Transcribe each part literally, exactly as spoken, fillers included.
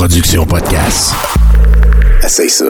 production podcast. Essaye ça.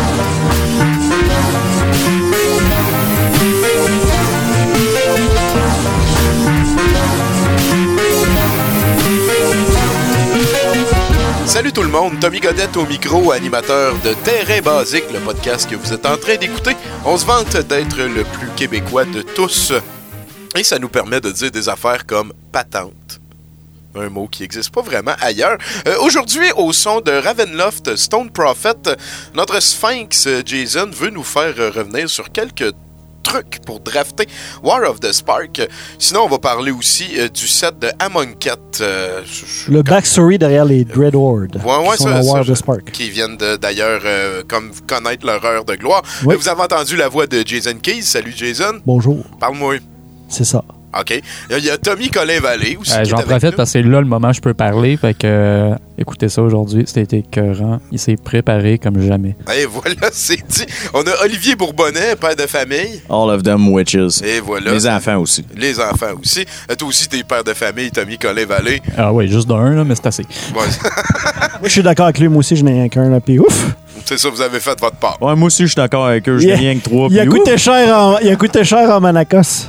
Salut tout le monde, Tommy Godette au micro, animateur de Terrain Basique, le podcast que vous êtes en train d'écouter. On se vante d'être le plus québécois de tous. Et ça nous permet de dire des affaires comme patente. Un mot qui n'existe pas vraiment ailleurs. Euh, aujourd'hui, au son de Ravenloft Stone Prophet, notre sphinx Jason veut nous faire revenir sur quelques trucs pour drafter War of the Spark. Sinon, on va parler aussi euh, du set de Amonkhet. Euh, le backstory derrière les Dreadhorde. Ouais, ouais, qui sont ça, dans War ça, of the Spark. Qui viennent de, d'ailleurs euh, comme connaître leur heure de gloire. Oui. Euh, vous avez entendu la voix de Jason Keys. Salut Jason. Bonjour. Parle-moi. C'est ça. OK. Il y a Tommy Collin-Vallée aussi. Euh, qui j'en est avec profite nous. parce que c'est là le moment où je peux parler. Fait que euh, écoutez ça aujourd'hui. C'était écœurant. Il s'est préparé comme jamais. Et voilà, c'est dit. On a Olivier Bourbonnais, père de famille. All of them witches. Et voilà. Les enfants aussi. Les enfants aussi. Euh, toi aussi, t'es père de famille, Tommy Collin-Vallée. Ah oui, juste d'un, là, mais c'est assez. Ouais. Moi, je suis d'accord avec lui. Moi aussi, je n'ai rien qu'un. Là, puis ouf! C'est ça, vous avez fait votre part. Ouais, moi aussi, je suis d'accord avec eux. Je Il a- n'ai rien que trois. Il a, puis coûté cher en, il a coûté cher en Manacos.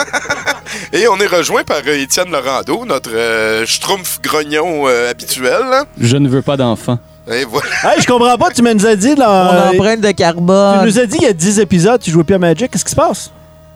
Et on est rejoint par euh, Étienne Laurando, notre euh, schtroumpf grognon euh, habituel. hein. Je ne veux pas d'enfant. Et voilà. Hey, je comprends pas. Tu me nous as dit, Mon là. empreinte de Tu carbone. nous as dit il y a dix épisodes, tu jouais plus à Magic. Qu'est-ce qui se passe?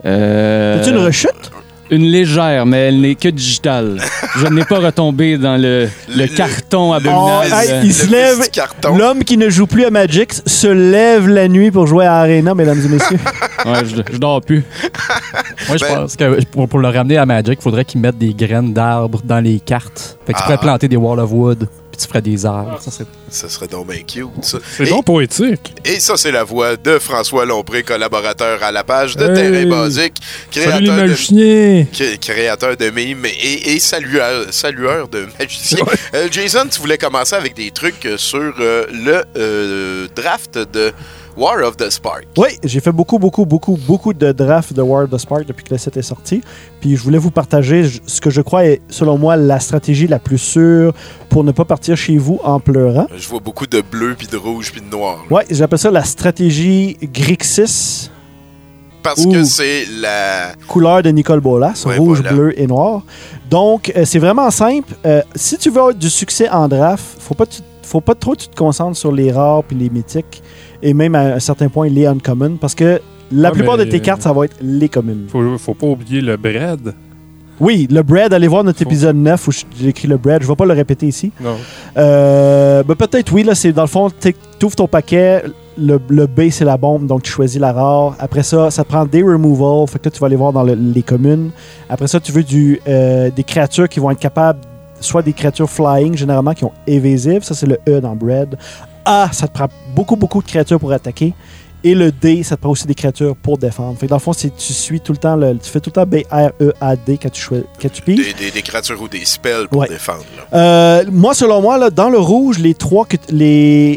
Euh, As-tu une rechute? Une légère, mais elle n'est que digitale. Je n'ai pas retombé dans le, le, Le- carton Oh, abominable. hey, le il se lève. petit carton. L'homme qui ne joue plus à Magic se lève la nuit pour jouer à Arena, mesdames et messieurs. Ouais, je, je dors plus. Moi, je Ben- pense que pour, pour le ramener à Magic, il faudrait qu'ils mettent des graines d'arbres dans les cartes. Fait que tu Ah. pourrais planter des Wall of Wood, puis tu ferais des arbres. Ça, c'est... Ça serait donc bien cute, ça. C'est Et- donc poétique. Et ça, c'est la voix de François Lompré, collaborateur à la page de Hey! Terrain Basique, Salut les créateur de, magiciens. cré- créateur de mimes et, et salueur, salueur de magiciens. Euh, Jason, tu voulais commencer avec des trucs euh, sur euh, le euh, draft de War of the Spark. Oui, j'ai fait beaucoup, beaucoup, beaucoup, beaucoup de drafts de War of the Spark depuis que le site est sorti. Puis je voulais vous partager j- ce que je crois est, selon moi, la stratégie la plus sûre pour ne pas partir chez vous en pleurant. Je vois beaucoup de bleu, puis de rouge, puis de noir. là. Ouais, j'appelle ça la stratégie Grixis, Parce Ouh. que c'est la... couleur de Nicole Bolas, Ouais, rouge, voilà. bleu et noir. Donc, euh, c'est vraiment simple. Euh, si tu veux avoir du succès en draft, faut pas, tu- faut pas trop que tu te concentres sur les rares puis les mythiques et même à un certain point les uncommon parce que la Ouais, plupart mais- de tes cartes, ça va être les communes. Faut, faut pas oublier le bread. Oui, le bread, allez voir notre Faut- épisode neuf où j'ai écrit le bread. Je vais pas le répéter ici. Non. Euh, ben peut-être oui, là, c'est dans le fond, tu ouvres ton paquet, le, le B c'est la bombe, donc tu choisis la rare. Après ça, ça te prend des removals, fait que là tu vas aller voir dans le- les communes. Après ça, tu veux du, euh, des créatures qui vont être capables, soit des créatures flying, généralement qui ont évasive, ça c'est le E dans bread. A, ça te prend beaucoup, beaucoup de créatures pour attaquer. Et le D, ça te prend aussi des créatures pour défendre. Fait que dans le fond, c'est, tu suis tout le temps, le, tu fais tout le temps B R E A D quand tu, choi- quand tu piges. Des, des, des créatures ou des spells pour Ouais. défendre. là. Euh, moi, selon moi, là, dans le rouge, les trois que t- les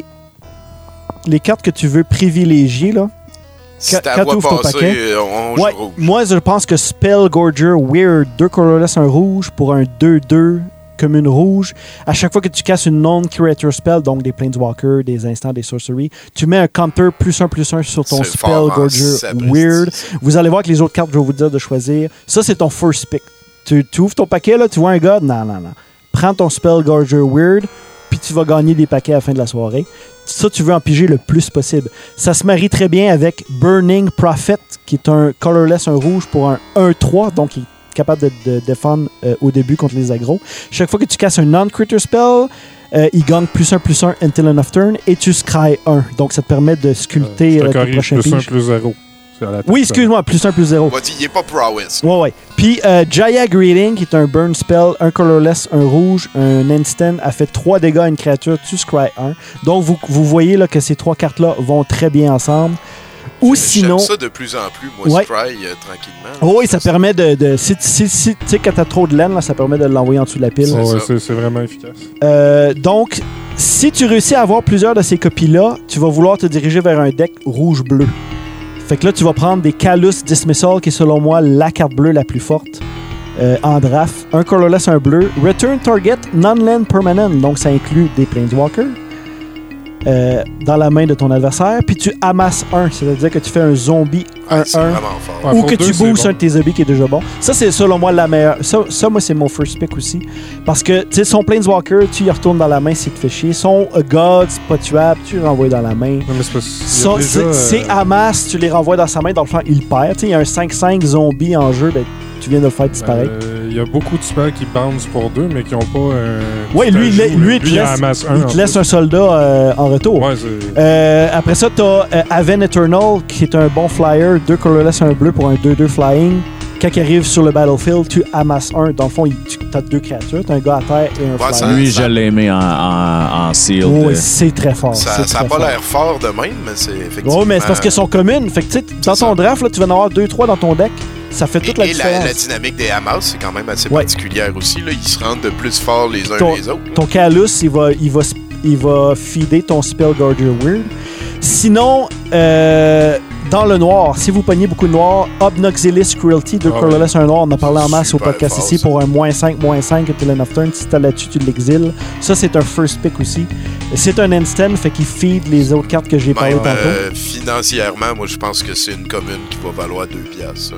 les cartes que tu veux privilégier, là. Si Quand- ta quand voix t'ouvres ton passée, paquet- euh, on joue Ouais, rouge. moi, je pense que Spellgorger Weird, deux colorless, un rouge pour un deux deux commune rouge. À chaque fois que tu casses une non-creature spell, donc des Planeswalkers, des instants, des sorceries, tu mets un counter plus un plus un sur ton C'est fort en Spellgorger sapristi. Weird. Vous allez voir que les autres cartes, je vais vous dire de choisir. Ça, c'est ton first pick. Tu, tu ouvres ton paquet, là, tu vois un gars, non, non, non. Prends ton Spellgorger Weird, puis tu vas gagner des paquets à la fin de la soirée. Ça, tu veux en piger le plus possible. Ça se marie très bien avec Burning Prophet, qui est un colorless, un rouge pour un un trois, donc il est capable de, de défendre euh, au début contre les aggros. Chaque fois que tu casses un non-critter spell, euh, il gagne plus un plus un until end of turn et tu scry un. Donc ça te permet de sculpter Je te euh, tes corrige, prochains plus un, piges. plus zéro. C'est à la Oui, personne. excuse-moi, plus un plus zéro. On va dire, il n'est pas prowess. Ouais, ouais. Puis euh, Jaya Greeting, qui est un burn spell, un colorless, un rouge, un instant, a fait trois dégâts à une créature, tu scry un. Donc vous, vous voyez là, que ces trois cartes-là vont très bien ensemble. Ou sinon. J'aime ça de plus en plus, moi, Ouais. Scry, euh, tranquillement. Oh oui, ça permet de. de si si, si, tu sais, quand t'as trop de laine, là, ça permet de l'envoyer en dessous de la pile. C'est Ouais, ça. c'est, c'est vraiment efficace. Euh, donc, si tu réussis à avoir plusieurs de ces copies-là, tu vas vouloir te diriger vers un deck rouge-bleu. Fait que là, tu vas prendre des Callous Dismissal, qui est selon moi la carte bleue la plus forte. euh, en draft. Un colorless, un bleu. Return target non-land permanent. Donc, ça inclut des Planeswalkers euh, dans la main de ton adversaire. Puis tu amasses un. C'est-à-dire que tu fais un zombie un un. Ah, c'est vraiment fort. Ouais, ou pour que deux, tu c'est boostes bon. un de tes zombies qui est déjà bon. Ça, c'est selon moi la meilleure. Ça, ça moi, c'est mon first pick aussi. Parce que, tu sais, son Planeswalker, tu y retournes dans la main s'il te fait chier. Son uh, God, c'est pas tuable, tu le renvoies dans la main. Non, mais c'est parce qu'il y a Ça, déjà, c'est euh, c'est Hamas, tu les renvoies dans sa main, dans le fond, il perd. Tu sais, il y a un cinq cinq zombie en jeu, ben, tu viens de le faire disparaître. euh, Il y a beaucoup de spells qui bounce pour deux, mais qui n'ont pas un. Ouais, petit lui, il, ajout, lui, là. il te Lui, laisse, amasse un, il en te laisse plus. un soldat euh, en retour. Ouais, c'est. Euh, après ça, t'as euh, Aven Eternal, qui est un bon flyer, deux colorless, un bleu pour un deux deux flying. Quand il arrive sur le battlefield, tu amasses un. Dans le fond, il- tu as deux créatures. Tu as un gars à terre et un Ouais, flyer. ça- Lui, je l'ai aimé en, en, en sealed. Oh, euh, c'est très fort. Ça c'est ça a très pas fort. l'air fort de même, mais c'est effectivement... Oui, mais c'est parce qu'elles sont communes. Fait que, tu sais, dans C'est ton ça. draft, là, tu vas en avoir deux trois dans ton deck. Ça fait toute Et, la et différence. la, la dynamique des Hamas, c'est quand même assez Ouais. particulière aussi. Là. Ils se rendent de plus forts les uns Ton- les autres. là. Ton Calus, il va, il va, sp- il va feeder ton Spellguardian Weird. Sinon, euh, dans le noir, si vous pognez beaucoup de noir, Obnoxilis Cruelty, deux Ah colorless, un noir, on en a parlé en masse au Super podcast fort, ici ça. pour un moins cinq, moins cinq until end of turn. Si t'as là-dessus, tu l'exiles. Ça, c'est un first pick aussi. C'est un instant, fait qu'il feed les autres cartes que j'ai parlé Même tantôt. euh, financièrement, moi, je pense que c'est une commune qui va valoir deux piastres. ça,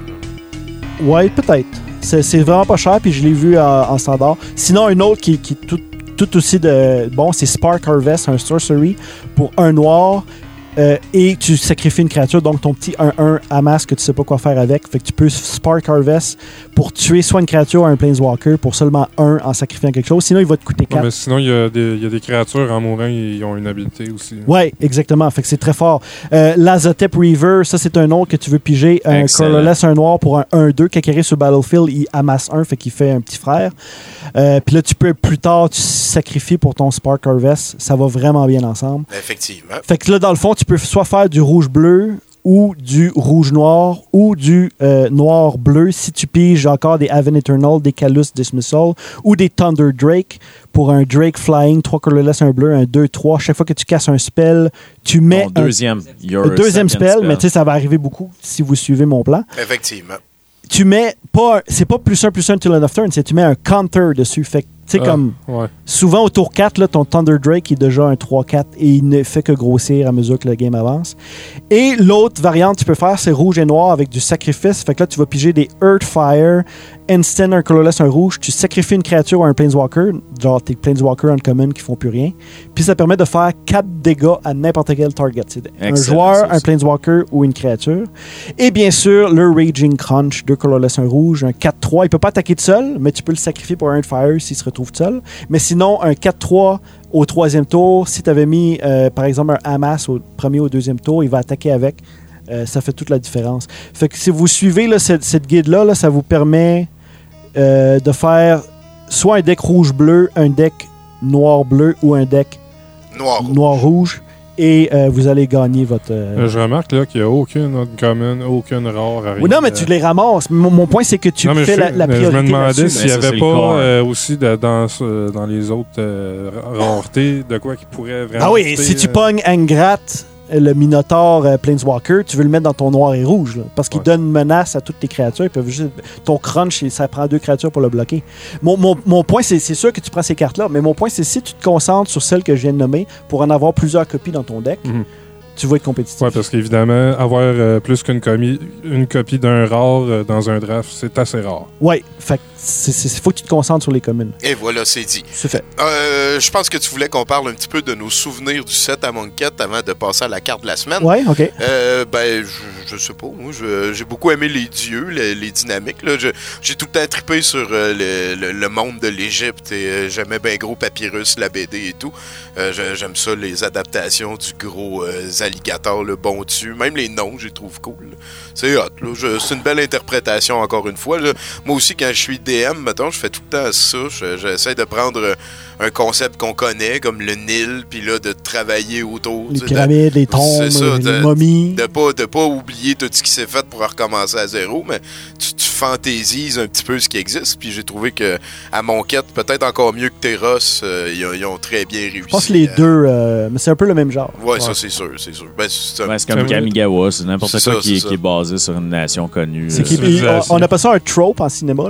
là. Ouais, peut-être. C'est c'est vraiment pas cher, puis je l'ai vu en, en standard. Sinon, un autre qui, qui est tout, tout aussi de bon, c'est Spark Harvest, un sorcery pour un noir. Euh, et tu sacrifies une créature, donc ton petit un un amasse que tu sais pas quoi faire avec. Fait que tu peux Spark Harvest pour tuer soit une créature ou un Planeswalker pour seulement un en sacrifiant quelque chose. Sinon, il va te coûter Non, quatre. mais sinon, il y, a des- il y a des créatures en mourant, ils ont une habileté aussi. Ouais, exactement. Fait que c'est très fort. Euh, Lazotep Reaver, ça c'est un autre que tu veux piger. Un Excellent. colorless, un noir pour un un deux. Quand il arrive sur Battlefield, il amasse un, fait qu'il fait un petit frère. Euh, Puis là, tu peux plus tard, tu sacrifies pour ton Spark Harvest. Ça va vraiment bien ensemble. Effectivement. Fait que là, dans le fond, tu peux soit faire du rouge-bleu ou du rouge-noir ou du euh, noir-bleu si tu piges encore des Aven Eternal, des Calus Dismissal ou des Thunder Drake pour un Drake Flying, trois colorless, un bleu, un deux trois. Chaque fois que tu casses un spell, tu mets Ton un deuxième. Your un deuxième second spell, mais tu sais, ça va arriver beaucoup si vous suivez mon plan. Effectivement. Tu mets pas, un- c'est pas plus un plus un till end of turn, c'est tu mets un counter dessus. Fait que, tu sais, Ah, comme Ouais. souvent au tour quatre, là, ton Thunder Drake est déjà un trois quatre et il ne fait que grossir à mesure que le game avance. Et l'autre variante que tu peux faire, c'est rouge et noir avec du sacrifice. Fait que là, tu vas piger des Earthfire, Instant, un colorless, un rouge. Tu sacrifies une créature ou un Planeswalker, genre tes Planeswalker uncommon qui font plus rien. Puis ça permet de faire quatre dégâts à n'importe quel target. C'est un Excellent, joueur, ça un aussi. Planeswalker ou une créature. Et bien sûr, le Raging Crunch, deux colorless, un rouge, un quatre trois. Il peut pas attaquer tout seul, mais tu peux le sacrifier pour un Earthfire s'il se retrouve tout seul. Mais sinon, un quatre trois au troisième tour, si tu avais mis, euh, par exemple, un Hamas au premier ou au deuxième tour, il va attaquer avec. Euh, ça fait toute la différence. Fait que si vous suivez là, cette, cette guide-là, là, ça vous permet euh, de faire soit un deck rouge-bleu, un deck noir-bleu ou un deck Noir. noir-rouge. Et euh, vous allez gagner votre... euh, Euh, je remarque là qu'il n'y a aucune uncommon, aucune rare. Rien. Oui, non, mais tu les ramasses. Mon, mon point, c'est que tu Non, mais fais je, la, la mais je priorité me demandais là-dessus. s'il n'y Mais ça, avait c'est le pas corps. euh, aussi de- dans, ce- dans les autres euh, raretés de quoi qui pourrait vraiment. Ah oui, coûter, si tu euh, pognes Angrat, le Minotaur euh, Planeswalker, tu veux le mettre dans ton noir et rouge, là, parce qu'il Ouais. donne menace à toutes tes créatures. Ils peuvent juste, ton crunch, ça prend deux créatures pour le bloquer. Mon, mon, mon point, c'est c'est sûr que tu prends ces cartes-là, mais mon point, c'est si tu te concentres sur celles que je viens de nommer pour en avoir plusieurs copies dans ton deck, Mhm. tu vas être compétitif. Ouais, parce qu'évidemment, avoir euh, plus qu'une commis- une copie d'un rare euh, dans un draft, c'est assez rare. Ouais, fait il faut que tu te concentres sur les communes. Et voilà, c'est dit. C'est fait. Euh, je pense que tu voulais qu'on parle un petit peu de nos souvenirs du set à Monquette avant de passer à la carte de la semaine. Ouais, ok. Euh, ben, je, je sais pas. Moi, je- j'ai beaucoup aimé les dieux, les, les dynamiques. Là. Je- j'ai tout le temps trippé sur euh, le, le- le monde de l'Égypte et euh, j'aimais bien gros Papyrus, la B D et tout. Euh, je- j'aime ça, les adaptations du gros euh, alligator, le bon dessus. Même les noms, je les trouve cool. là. C'est hot. Là. Je- c'est une belle interprétation, encore une fois. Là. Moi aussi, quand je suis D M, mettons, je fais tout le temps ça. Je- j'essaie de prendre euh, un concept qu'on connaît, comme le Nil, puis là, de travailler autour. Les tu sais, de- pyramides, les tombes, c'est ça, les de- momies. de pas de pas oublier tout ce qui s'est fait pour recommencer à zéro, mais tu, tu fantaisises un petit peu ce qui existe. Puis j'ai trouvé que à Monquette, peut-être encore mieux que Terros, euh, ils, ont, ils ont très bien réussi. Je pense que les à- deux, euh, mais c'est un peu le même genre. Ouais, ça c'est sûr, c'est sûr. Ben, c'est un- Ouais, c'est comme C'est- Kamigawa, c'est n'importe C'est quoi ça, qui, est- c'est qui est ça. basé sur une nation connue. C'est euh, qu'il- civilisation. on, on appelle ça un trope en cinéma, là, c'est-à-dire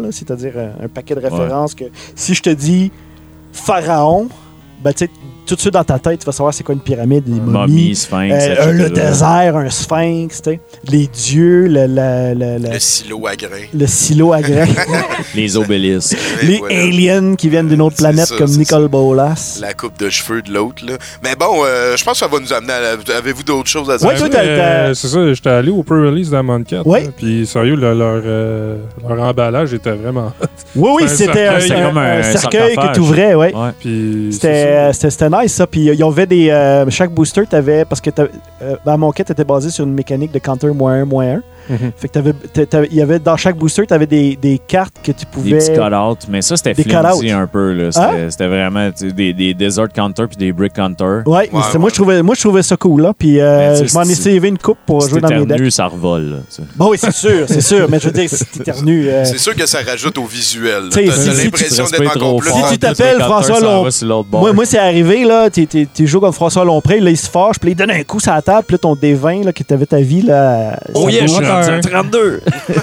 dire, un, un paquet de références que si je te dis pharaon, ben tu sais, tout de suite dans ta tête, tu vas savoir c'est quoi une pyramide, les momies, Momie, sphinx, euh, un- le désert, un sphinx, tu sais, les dieux, le, le, le, le, Le silo à grains. le silo à grains, les obélisques. Et les voilà. aliens qui viennent d'une autre C'est planète ça, comme c'est Nicole Bolas. La coupe de cheveux de l'autre, là. Mais bon, euh, je pense que ça va nous amener à la... Avez-vous d'autres choses à dire? Ouais, toi, t'as- Euh, c'est ça, j'étais allé au pre-release d'Amon quatre. Ouais. hein, Puis sérieux, le- leur, euh, leur emballage était vraiment. Oui, oui, un c'était un, cercueil, un- comme un un cercueil que sarcophage. tu ouvrais, ouais. Ouais. Puis C'était, c'est euh, c'était, c'était nice ça. Puis euh, ils avaient des. euh, chaque booster, t'avais. Parce que t'avais- euh, ben, mon kit était basé sur une mécanique de counter moins un, moins un. Mhm. Fait que t'avais, t'a- t'avais- il y avait dans chaque booster, t'avais des, des cartes que tu Des pouvais. petits cut-outs, mais ça, c'était Des flimsy cut-outs. un peu. Là. C'était, Hein? c'était vraiment tu sais, des, des desert counters puis des brick counters. Ouais, mais Ouais, c'était- Moi, ouais. je trouvais, moi je trouvais ça cool là. Puis euh, Mais tu sais, je m'en ai c'est- sauvé une coupe pour Si jouer dans mes decks. t'éternues, ça revole. Là, tu sais. Bon, oui, c'est sûr, c'est sûr. Mais je veux dire, si t'éternues. euh, C'est sûr que ça rajoute au visuel. là. T'sais, T'as si- t'as si l'impression tu d'être respires encore trop plus fort, Si tu plus t'appelles le cutter François s'en Lom- va sur l'autre bord. Moi, moi c'est arrivé, là, t'es- t'es- tu joues contre François Lompré, là, il se fâche, puis là, il donne un coup sur la table, puis là, ton D vingt, là, qui t'avait ta vie, là. Oh ça yeah, je bouge. suis rendu à trente-deux.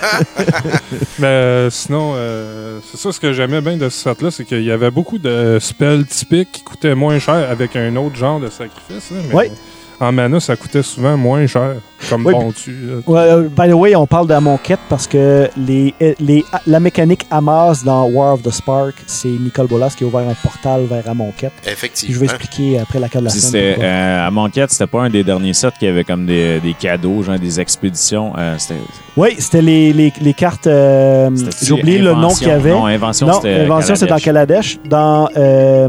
Mais euh, sinon, euh, c'est ça ce que j'aimais bien de ce set-là, c'est qu'il y avait beaucoup de spells typiques qui coûtaient moins cher avec un autre genre de sacrifice. Là, mais Ouais. en mana, ça coûtait souvent moins cher, comme Ouais, bon tu. là. Ouais, euh, by the way, on parle de mon quête parce que les, les, la mécanique Hamas dans War of the Spark, c'est Nicole Bolas qui a ouvert un portal vers Amonkhet. Puis je vais Effectivement. expliquer après la carte de la Puis semaine. c'était, pourquoi. euh, à mon quête, c'était pas un des derniers sets qui avait comme des, des cadeaux, genre des expéditions. Euh, c'était, Oui, c'était les, les, les cartes. euh, c'était-tu J'ai oublié le nom qu'il y avait. Non, Invention, Non, c'était Invention, c'est dans Kaladesh. Kaladesh. Dans. euh,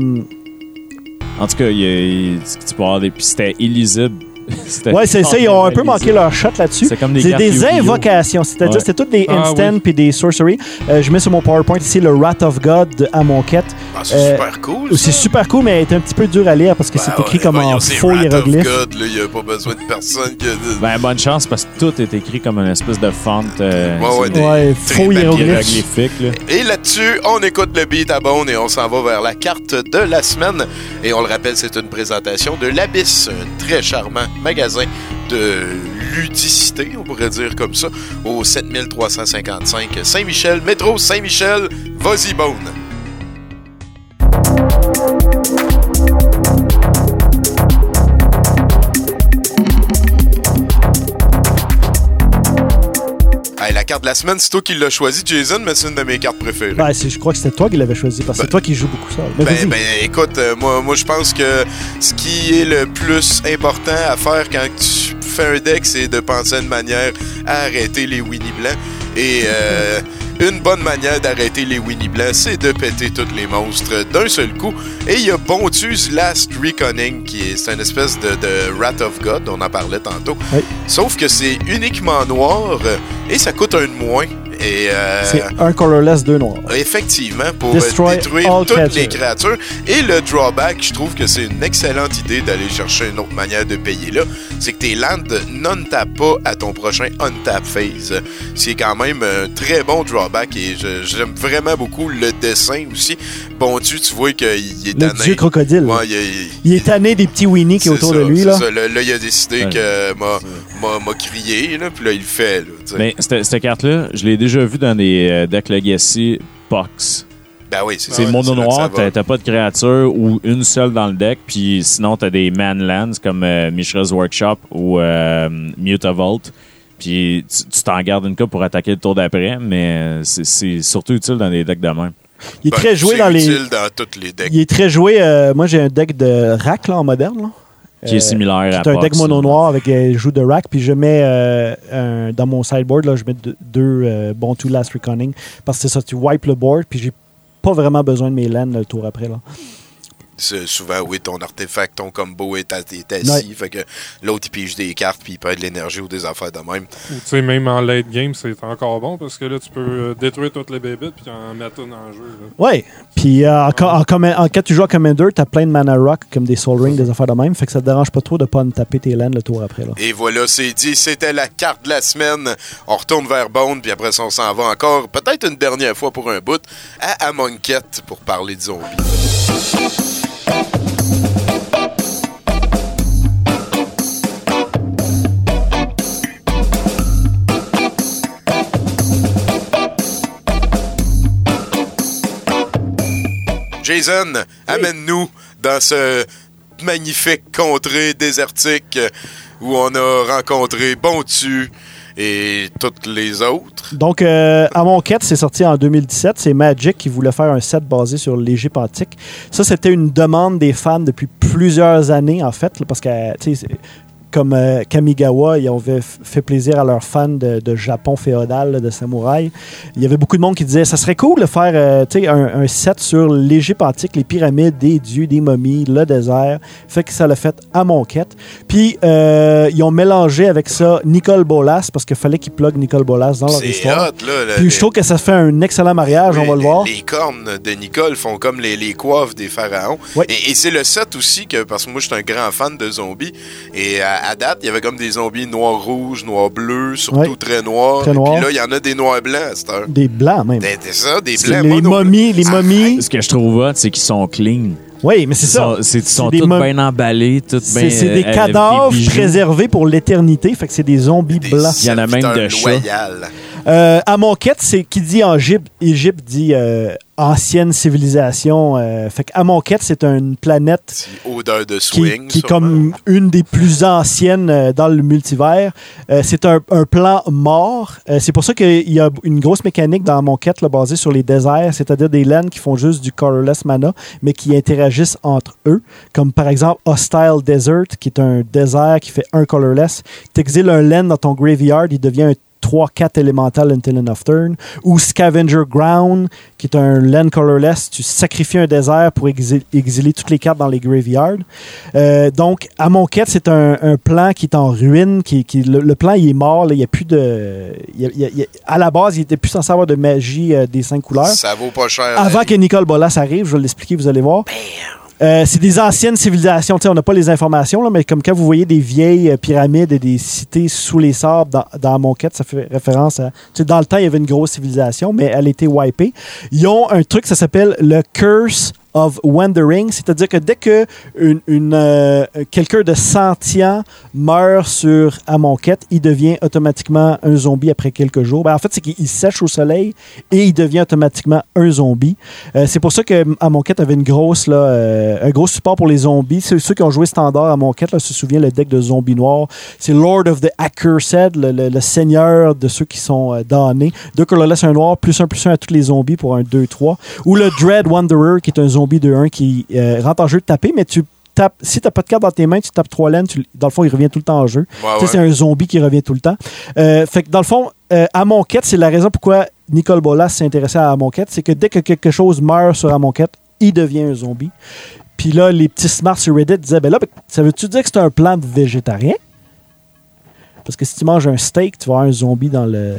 En tout cas, il y a- il- tu tu peux avoir des... Puis c'était illisible. C'était ouais, c'est ça, ils ont un peu illisible. manqué leur shot là-dessus. C'est comme des C'est cartes des Yu-Gi-Oh! invocations, c'est-à-dire Ouais. c'était toutes des Ah, instant oui. puis des sorcery. Euh, je mets sur mon PowerPoint ici le Wrath of God de Amonkhet. Ah, c'est Euh, super cool. C'est ça. super cool, mais elle est un petit peu dur à lire parce que Ben c'est écrit ouais, comme voyons, en c'est faux Wrath of hiéroglyphe. God, là, il n'y a pas besoin de personne qui a de- Ben, bonne chance parce que tout est écrit comme une espèce de font. Euh, Ouais, ouais, c'est des- Ouais, très faux papier hiéroglyphe. hiéroglyphique, là. Et là-dessus, on écoute le beat à bone et on s'en va vers la carte de la semaine. Et on le rappelle, c'est une présentation de l'Abyss, un très charmant magasin de ludicité, on pourrait dire comme ça, au sept mille trois cent cinquante-cinq Saint-Michel, métro Saint-Michel, vas-y bone. Hey, la carte de la semaine, c'est toi qui l'as choisi, Jason, mais c'est une de mes cartes préférées. Ben, c'est- je crois que c'était toi qui l'avais choisi parce que Ben- c'est toi qui joues beaucoup ça. Mais Ben, vas-y. ben, écoute, euh, moi, moi je pense que ce qui est le plus important à faire quand tu fais un deck, c'est de penser à une manière à arrêter les Winnie blancs. Et euh, une bonne manière d'arrêter les Winnie blancs, c'est de péter tous les monstres d'un seul coup. Et il y a Bontu's Last Reckoning, qui est, c'est une espèce de, de Wrath of God, on en parlait tantôt. Oui. Sauf que c'est uniquement noir euh, et ça coûte un de moins. Et, euh, C'est un colorless, deux noirs. Effectivement, pour euh, Destroy détruire all toutes creatures. les créatures. Et le drawback, je trouve que c'est une excellente idée d'aller chercher une autre manière de payer là. C'est que tes lands non-tap pas à ton prochain untap phase. C'est quand même un très bon drawback et je- j'aime vraiment beaucoup le dessin aussi. Bon, tu, tu vois qu'il est Le tanné. dieu crocodile. Ouais, il, il- Il est tanné des petits Winnie qui est c'est autour ça, de lui. c'est Là. ça. Là, là, il a décidé Ouais. que m'a, m'a, m'a crié, là, puis là, il le fait. Là, tu sais. Mais cette, cette carte-là, je l'ai déjà vue dans des euh, decks Legacy Box. ben oui, c'est, C'est ça, mono c'est là que ça noir, va. t'as, t'as pas de créature ou une seule dans le deck, puis sinon t'as des manlands comme euh, Mishra's Workshop ou euh, Mutavault. Puis tu, tu t'en gardes une coupe pour attaquer le tour d'après, mais c'est, c'est surtout utile dans des decks de même. Il est Ben, très joué c'est dans les. utile dans tous les decks. Il est très joué. euh, moi, j'ai un deck de rack là, en moderne. Là. Qui est similaire C'est à un deck Pox, mono là. noir avec euh, joue de rack. Puis je mets euh, un- dans mon sideboard, là, je mets deux, deux euh, Bontu Last Reckoning. Parce que c'est ça, tu wipes le board. Puis j'ai pas vraiment besoin de mes lands là, le tour après. Là. C'est souvent, oui, ton artefact, ton combo est, à- est assis. Ouais. Fait que l'autre, il pige des cartes, puis il perd de l'énergie ou des affaires de même. Ou, tu sais, même en late game, c'est encore bon parce que là, tu peux euh, détruire toutes les bébites puis en mettre une en jeu. là. Ouais. Puis euh, en, co- en, comma- en, quand tu joues à Commander, t'as plein de mana rock comme des Soul Ring, des affaires de même. Fait que ça te dérange pas trop de pas me taper tes lands le tour après. Là. Et voilà, c'est dit. C'était la carte de la semaine. On retourne vers Bone, puis après ça, on s'en va encore, peut-être une dernière fois pour un bout, à Amonkhet pour parler de zombies. Jason, amène-nous dans ce magnifique contrée désertique où on a rencontré Bontu et toutes les autres. Donc, euh, Amonkhet, c'est sorti en deux mille dix-sept. C'est Magic qui voulait faire un set basé sur l'Égypte antique. Ça, c'était une demande des fans depuis plusieurs années, en fait, là, parce que, tu sais, comme euh, Kamigawa, ils avaient fait plaisir à leurs fans de, de Japon féodal, là, de samouraï. Il y avait beaucoup de monde qui disait ça serait cool de faire euh, un, un set sur l'Égypte antique, les pyramides, des dieux, des momies, le désert. Fait que ça l'a fait Amonkhet. Puis, euh, ils ont mélangé avec ça Nicol Bolas, parce qu'il fallait qu'ils pluguent Nicol Bolas dans leur C'est histoire. hot, là. là Puis, les, je trouve que ça fait un excellent mariage, les, on va le les- voir. Les cornes de Nicole font comme les, les coiffes des pharaons. Oui. Et, et c'est le set aussi que, parce que moi, je suis un grand fan de zombies. Et à, à date, il y avait comme des zombies noir-rouge, noir-bleu, surtout Oui. très noirs. Très Et noirs. puis là, il y en a des noirs-blancs à cette heure. Des blancs, même. Des- des- ça, des C'est blancs les mono. momies, les Ah, momies. Ce que je trouve hot, c'est qu'ils sont clean. Oui, mais c'est Ils ça. sont, c'est- ils sont des tous mo- bien emballés, tous C'est bien. c'est euh, des avec cadavres bijoux. préservés pour l'éternité. Fait que c'est des zombies Des blancs. Il y en a même de serviteurs chats. loyaux. Euh, Amonkhet, c'est qui dit en Égypte, Égypte dit euh, ancienne civilisation. Euh, fait que Amonkhet, c'est une planète Petit odeur de qui, swing. qui est sûrement. comme une des plus anciennes euh, dans le multivers. Euh, c'est un, un plan mort. Euh, c'est pour ça qu'il y a une grosse mécanique dans Amonkhet là, basée sur les déserts, c'est-à-dire des lands qui font juste du colorless mana, mais qui interagissent entre eux. Comme par exemple Hostile Desert, qui est un désert qui fait un colorless. Tu exiles un land dans ton graveyard, il devient un trois quatre élémental until end of turn, ou Scavenger Ground, qui est un land colorless. Tu sacrifies un désert pour exil- exiler toutes les cartes dans les graveyards. Euh, donc, Amonkhet, c'est un, un plan qui est en ruine. Qui, qui, le, le plan, il est mort. là. Il y a plus de... il y a- il y a- il y a- à la base, il était plus censé avoir de magie euh, des cinq couleurs. Ça vaut pas cher. Avant la que Nicol Bolas arrive, je vais l'expliquer, vous allez voir. Euh, c'est des anciennes civilisations. Tu sais, on n'a pas les informations, là, mais comme quand vous voyez des vieilles euh, pyramides et des cités sous les sables dans, dans Amonkhet, ça fait référence à... Tu sais, dans le temps, il y avait une grosse civilisation, mais elle a été wipée. Ils ont un truc, ça s'appelle le Curse of Wandering, c'est-à-dire que dès que une, une, euh, quelqu'un de sentient meurt sur Amonkhet, il devient automatiquement un zombie après quelques jours. Ben, en fait, c'est qu'il sèche au soleil et il devient automatiquement un zombie. Euh, c'est pour ça que Amonkhet avait une grosse, là, euh, un gros support pour les zombies. Ceux, ceux qui ont joué standard à Amonkhet là, se souviennent le deck de zombies noirs. C'est Lord of the Accursed, le, le, le seigneur de ceux qui sont euh, damnés. Deux colorless, un noir, plus un plus un à tous les zombies pour un deux trois. Ou le Dread Wanderer, qui est un zombie deux un qui euh, rentre en jeu de taper, mais tu tapes, si tu n'as pas de carte dans tes mains, tu tapes trois laines, tu- dans le fond, il revient tout le temps en jeu. Ouais, Tu sais, ouais. c'est un zombie qui revient tout le temps. Euh, fait que dans le fond, euh, Amonkhet, c'est la raison pourquoi Nicol Bolas s'est intéressé à Amonkhet, c'est que dès que quelque chose meurt sur Amonkhet, il devient un zombie. Puis là, les petits smarts sur Reddit disaient, ben là, ben, ça veut-tu dire que c'est un plan de végétarien? Parce que si tu manges un steak, tu vas avoir un zombie dans le...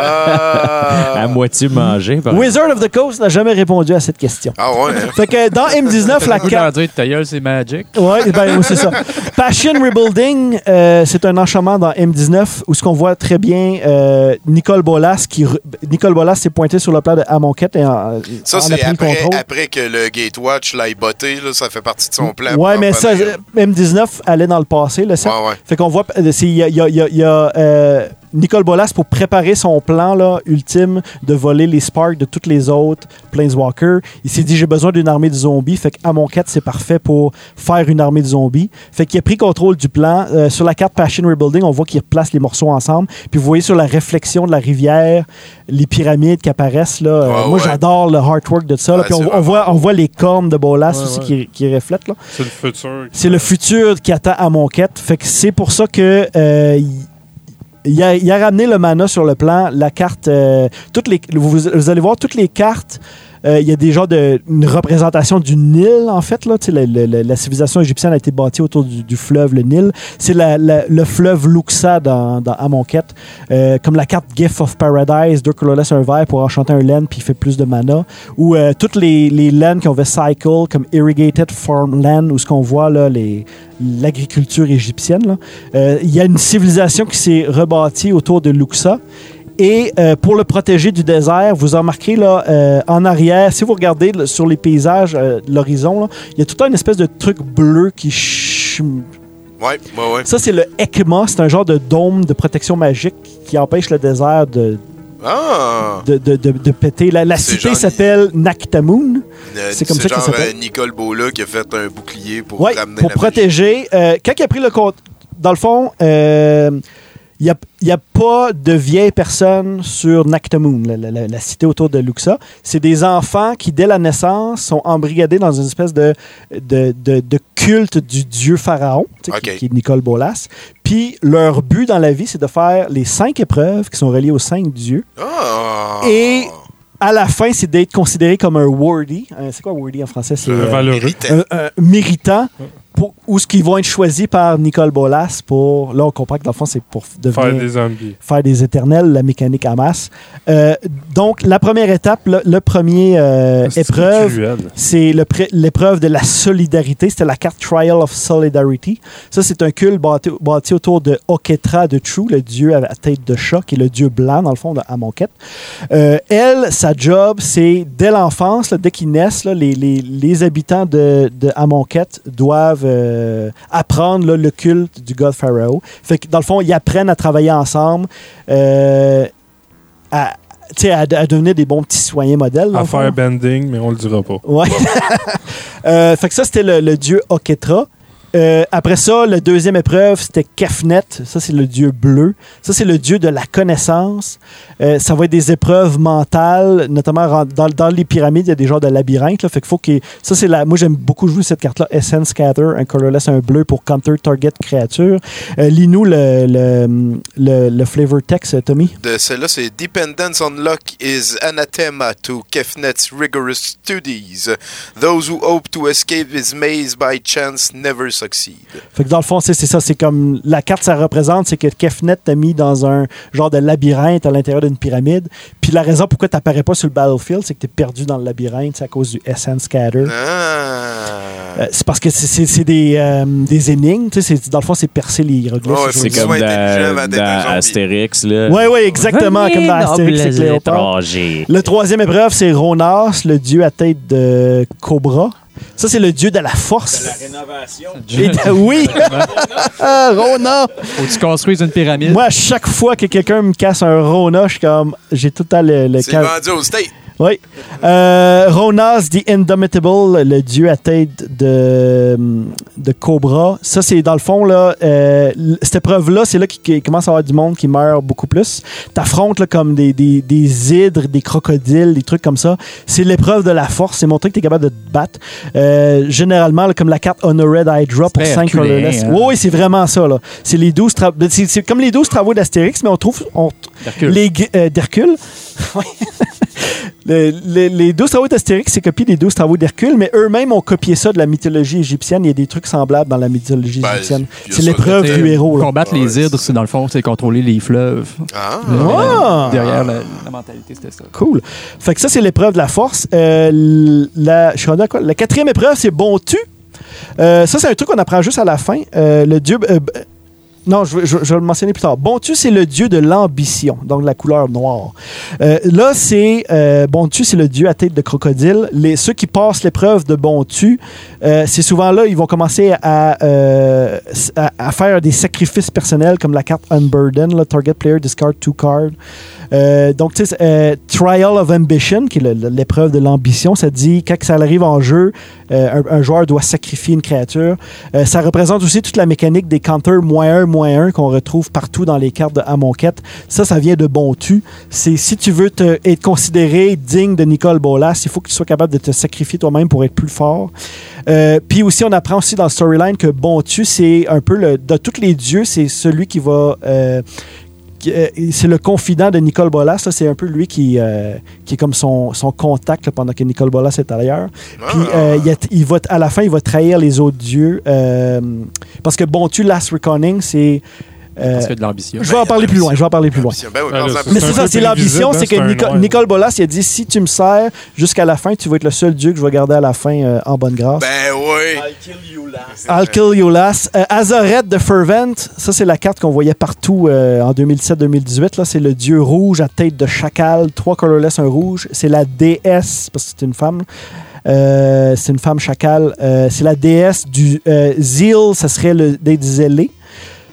Ah! À moitié mangé. par Wizard of the Coast n'a jamais répondu à cette question. Ah ouais, hein? Fait que dans M dix-neuf, la Beaucoup carte... d'en dire ta gueule, c'est Magic. Ouais, ben, oui, c'est ça. Passion Rebuilding, euh, c'est un enchantement dans M dix-neuf où ce qu'on voit très bien euh, Nicol Bolas qui re- Nicol Bolas s'est pointé sur le plan de Amonkhet et en, Ça, en a c'est pris le après, contrôle. après que le Gatewatch l'ait botté, là, ça fait partie de son plan. Ouais, pour mais en ça, finir. euh, M dix-neuf allait dans le passé, le set. Ouais, ouais. Fait qu'on voit, euh, c'est- il y a, il y a- il y a- il y a, euh, Nicol Bolas pour préparer son plan là, ultime de voler les sparks de toutes les autres Planeswalkers. Il s'est dit j'ai besoin d'une armée de zombies. Fait qu'Amonkhet, c'est parfait pour faire une armée de zombies. Fait qu'il a pris contrôle du plan. Euh, sur la carte Passion Rebuilding, on voit qu'il replace les morceaux ensemble. Puis vous voyez sur la réflexion de la rivière, les pyramides qui apparaissent. Là. Euh, Ouais, moi, ouais. j'adore le artwork de ça. là. Ouais, Puis on, c'est on vraiment voit, on voit les cornes de Bolas Ouais, aussi ouais. Qui, qui reflètent. Là. C'est le futur. C'est le futur qui attend Amonkhet. Fait que c'est pour ça que euh, il, il a, il a ramené le mana sur le plan. La carte, euh, toutes les, vous, vous allez voir toutes les cartes. euh, Il y a des genres de une représentation du Nil en fait là. Tu sais, la, la- la- la civilisation égyptienne a été bâtie autour du, du fleuve le Nil. C'est la- la- le fleuve Luxa dans, dans Amonkhet. Euh, comme la carte Gift of Paradise, deux colorless un vert pour enchanter un land puis il fait plus de mana. Ou euh, toutes les, les lands qui ont fait cycle comme Irrigated Farmland où ce qu'on voit là les l'agriculture égyptienne. là. Euh, Il y a une civilisation qui s'est rebâtie autour de Luxa. Et euh, pour le protéger du désert, vous en remarquez là, euh, en arrière, si vous regardez là, sur les paysages euh, de l'horizon, là, il y a tout le temps une espèce de truc bleu qui... ch- Ouais, ouais, ouais. Ça, c'est le Ekma. C'est un genre de dôme de protection magique qui empêche le désert de, Ah! de, de, de, de péter. La, la C'est cité genre- s'appelle Naktamoon. Euh, C'est comme ça que ça genre s'appelle. euh, Nicole Bola qui a fait un bouclier pour Oui, ramener pour la protéger. Euh, quand il a pris le compte, dans le fond, euh, il n'y a, il y a pas de vieilles personnes sur Naktamoon, la, la- la- la cité autour de Luxa. C'est des enfants qui, dès la naissance, sont embrigadés dans une espèce de, de, de, de culte du dieu pharaon, tu sais, Ok. qui, qui est Nicole Bolas. Puis leur but dans la vie, c'est de faire les cinq épreuves qui sont reliées aux cinq dieux. Ah! Et à la fin, c'est d'être considéré comme un worthy. Euh, c'est quoi worthy en français? C'est Euh, euh, valeureux. Méritant. un- un méritant. Pour, ou ce qu'ils vont être choisis par Nicole Bolas pour. Là, on comprend que dans le fond, c'est pour devenir. Faire des zombies. faire des éternels, la mécanique à masse. Euh, donc, la première étape, le, le premier euh, C'est épreuve, spirituel. c'est le pré- l'épreuve de la solidarité. C'était la carte Trial of Solidarity. Ça, c'est un culte bâti, bâti autour de Oketra de True, le dieu à la tête de chat, qui est le dieu blanc, dans le fond, de Amonkhet. Euh, elle, sa job, c'est dès l'enfance, là, dès qu'ils naissent, là, les, les, les habitants de, de Amonkhet doivent euh, apprendre là, le culte du god Pharaoh. Fait que, dans le fond, ils apprennent à travailler ensemble, euh, à, tu sais, à, à devenir des bons petits citoyens modèles. dans À le fond. faire bending, mais on le dira pas. Ouais. Euh, fait que ça, c'était le, le dieu Oketra. Euh, après ça, la deuxième épreuve, c'était Kefnet. Ça, c'est le dieu bleu. Ça, c'est le dieu de la connaissance. Euh, ça va être des épreuves mentales, notamment ren- dans, dans les pyramides, il y a des genres de labyrinthes. Là, fait qu'il faut qu'il... Ça, c'est la... Moi, j'aime beaucoup jouer cette carte-là. Essence Scatter, un colorless, un bleu pour counter target créature. Euh, lis-nous le, le, le, le flavor text, Tommy. De celle-là, c'est Dependence on luck is anathema to Kefnet's rigorous studies. Those who hope to escape his maze by chance never succeed. Fait que dans le fond, c'est c'est ça. C'est comme la carte, ça représente, c'est que Kefnet t'a mis dans un genre de labyrinthe à l'intérieur d'une pyramide. Puis la raison pourquoi tu n'apparais pas sur le battlefield, c'est que tu es perdu dans le labyrinthe, c'est à cause du Essence Scatter. Ah! Euh, c'est parce que c'est- c'est c'est des, euh, des énigmes. Tu sais, c'est- dans le fond, c'est percer les hiéroglyphes. Ouais, si faut je C'est que veux tu dire. comme sois intelligent dans, avant d'être un dans zombie. Astérix, là. Ouais, ouais, exactement, comme dans Astérix et Cléopâtre. étrangers. Le troisième épreuve, c'est Ronas, le dieu à tête de cobra. Ça, c'est le dieu de la force. rénovation. Et de- oui! Ah, Rona! Faut que tu construises une pyramide. Moi, à chaque fois que quelqu'un me casse un Rona, je suis comme. J'ai tout le temps le, le C'est cal- vendu au state. Oui. Euh, Ronas, the Indomitable, le dieu à tête de, de Cobra. Ça, c'est dans le fond, là, euh, l- cette épreuve-là, c'est là qu'il qu'il commence à y avoir du monde qui meurt beaucoup plus. T'affrontes là, comme des, des, des hydres, des crocodiles, des trucs comme ça. C'est l'épreuve de la force. C'est montrer que t'es capable de te battre. Euh, généralement, là, comme la carte Honored Hydra pour très cinq herculéen, colorless. hein. Oui, oui, c'est vraiment ça. Là. C'est les douze tra- c'est, c'est comme les douze travaux d'Astérix, mais on trouve... On, D'Hercule. les gu- euh, d'Hercule. Oui. Le- le- les douze travaux d'Astérix, c'est copié des douze travaux d'Hercule, mais eux-mêmes ont copié ça de la mythologie égyptienne. Il y a des trucs semblables dans la mythologie Ben, égyptienne. il y a C'est ça, l'épreuve Tu sais, du héros. Là. Combattre Ouais, les hydres, c'est c'est dans le fond, c'est contrôler les fleuves. Ah! Ah! Derrière la, la mentalité, c'était ça. Cool. Fait que ça, c'est l'épreuve de la force. Euh, l- la, je suis rendu à quoi? La quatrième épreuve, c'est Bontu. Euh, ça, c'est un truc qu'on apprend juste à la fin. Euh, le dieu... euh, b- non, je, je- je vais le mentionner plus tard. Bontu, c'est le dieu de l'ambition, donc la couleur noire. Euh, là, c'est... Euh, Bontu, c'est le dieu à tête de crocodile. Les, ceux qui passent l'épreuve de Bontu, euh, c'est souvent là, ils vont commencer à, euh, à, à faire des sacrifices personnels, comme la carte Unburden, là, Target Player Discard two cards. Euh, donc, tu sais, euh, Trial of Ambition, qui est le- le- l'épreuve de l'ambition, ça dit quand ça arrive en jeu, euh, un, un joueur doit sacrifier une créature. Euh, ça représente aussi toute la mécanique des counters moins un, moins un qu'on retrouve partout dans les cartes de Amonkhet. Ça, ça vient de Bontu. C'est si tu veux te, être considéré digne de Nicole Bolas, il faut que tu sois capable de te sacrifier toi-même pour être plus fort. Euh, Puis aussi, on apprend aussi dans le storyline que Bontu, c'est un peu le, de tous les dieux, c'est celui qui va. Euh, qui- euh, c'est le confident de Nicole Bolas. là. C'est un peu lui qui, euh, qui est comme son, son contact là, pendant que Nicole Bolas est ailleurs. Puis Ah. euh, il, a- il va, à la fin, il va trahir les autres dieux. euh, parce que Bontu, Last Reckoning, c'est. euh, Parce qu'il y a de l'ambition. je vais en parler plus loin. Je vais en parler plus loin. Ben oui, Ah, par là, exemple, Mais C'est c'est un ça, peu c'est l'ambition, prévisible, c'est que hein, c'est un Nico- noir. Nicole Bolas, il a dit si tu me sers jusqu'à la fin, tu vas être le seul dieu que je vais garder à la fin euh, en bonne grâce. ben oui. I'll kill you last. Euh, Azoret de Fervent, ça c'est la carte qu'on voyait partout euh, en deux mille dix-sept deux mille dix-huit. Là, c'est le dieu rouge à tête de chacal, trois colorless, un rouge. C'est la déesse, parce que c'est une femme. Euh, c'est une femme chacal. Euh, c'est la déesse du euh, zeal, ça serait le d'être zélé.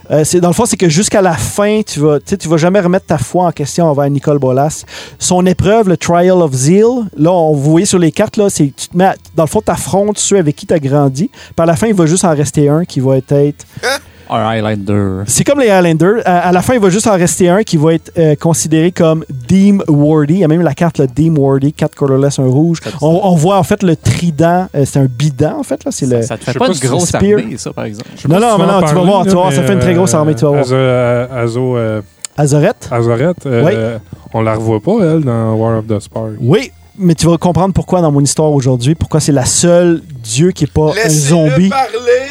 Euh, c'est, dans le fond, c'est que jusqu'à la fin, tu vas, tu vas jamais remettre ta foi en question envers Nicol Bolas. Son épreuve, le Trial of Zeal, là, on, vous voyez sur les cartes, là, c'est, tu te mets à, dans le fond, tu affrontes ceux avec qui tu as grandi. Par la fin, il va juste en rester un qui va être... Un Highlander. C'est comme les Highlanders. À, à la fin, il va juste en rester un qui va être euh, considéré comme Deem Worthy. Il y a même la carte, le Deem Worthy, quatre colorless, un rouge. On, on voit en fait le trident. Euh, c'est un bident, en fait. Là. C'est Ça, le, ça te fait je pas sais une pas si grosse c'est Spear. armée, ça, par exemple. Non, non, mais non, tu vas voir, tu vas voir, ça fait une très grosse armée, tu vas voir. Azo, euh, Azo, euh, Azoret. Azoret, euh, on la revoit pas, elle, dans War of the Spark. Oui, mais tu vas comprendre pourquoi dans mon histoire aujourd'hui, pourquoi c'est la seule dieu qui n'est pas un zombie. Laissez-le parler!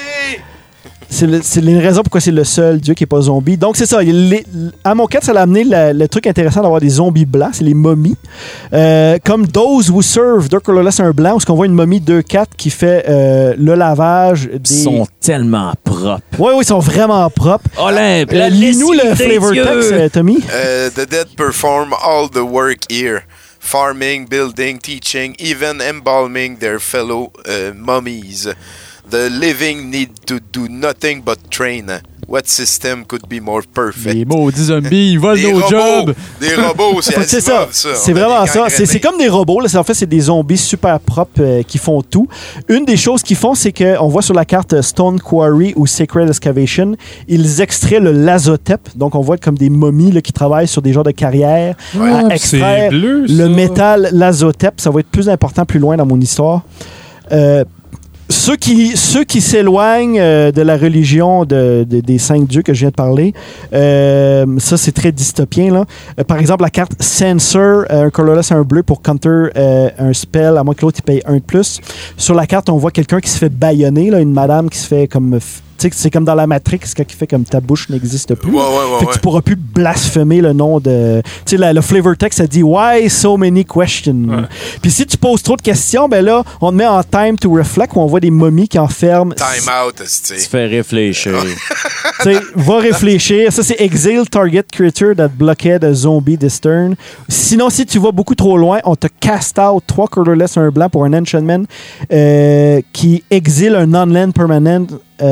C'est, le, c'est une raison pourquoi c'est le seul dieu qui n'est pas zombie. Donc, c'est ça. Les, à mon cas, ça a amené le, le truc intéressant d'avoir des zombies blancs. C'est les momies. Euh, comme Those Who Serve, Dark Colorless, un blanc, où on voit une momie deux quatre qui fait euh, le lavage. Des... Ils sont tellement propres. Oui, oui, ils sont vraiment propres. Olympe, Euh, la Lis-nous le lessive des flavor dieux. text, euh, Tommy. Uh, the dead perform all the work here. Farming, building, teaching, even embalming their fellow uh, mummies. The living need to do nothing but train. What system could be more perfect? Les maudits zombies, ils volent Des nos robots, jobs. des robots, c'est C'est ça. Asimov, ça. C'est On a vraiment des ça. C'est, c'est comme des robots. Là. C'est, en fait, c'est des zombies super propres euh, qui font tout. Une des choses qu'ils font, c'est qu'on voit sur la carte Stone Quarry ou Sacred Excavation, ils extraient le lazotep. Donc, on voit comme des momies là, qui travaillent sur des genres de carrières Ouais, à puis extraire c'est bleu, ça. le métal lazotep. Ça va être plus important plus loin dans mon histoire. Euh, Ceux qui, ceux qui s'éloignent euh, de la religion de, de- des cinq dieux que je viens de parler, euh, ça c'est très dystopien. Là. Euh, par exemple, la carte Censor, euh, un colorless, un bleu pour counter euh, un spell, à moins que l'autre il paye un de plus. Sur la carte, on voit quelqu'un qui se fait bâillonner, là, une madame qui se fait comme... f- tu sais, c'est comme dans la Matrix, quand il fait comme ta bouche n'existe plus. Ouais, ouais, ouais. Fait que ouais. tu pourras plus blasphémer le nom de... Tu sais, la- le flavor text, ça dit « Why so many questions? Ouais. Puis si tu poses trop de questions, ben là, on te met en time to reflect où on voit des momies qui enferment... Time out, c'est. Tu fais réfléchir. Tu sais, va réfléchir. Ça, c'est Exile Target Creature that blocked a zombie this turn. Sinon, si tu vas beaucoup trop loin, on te cast out trois colorless, un blanc pour un enchantment euh, qui exile un non-land permanent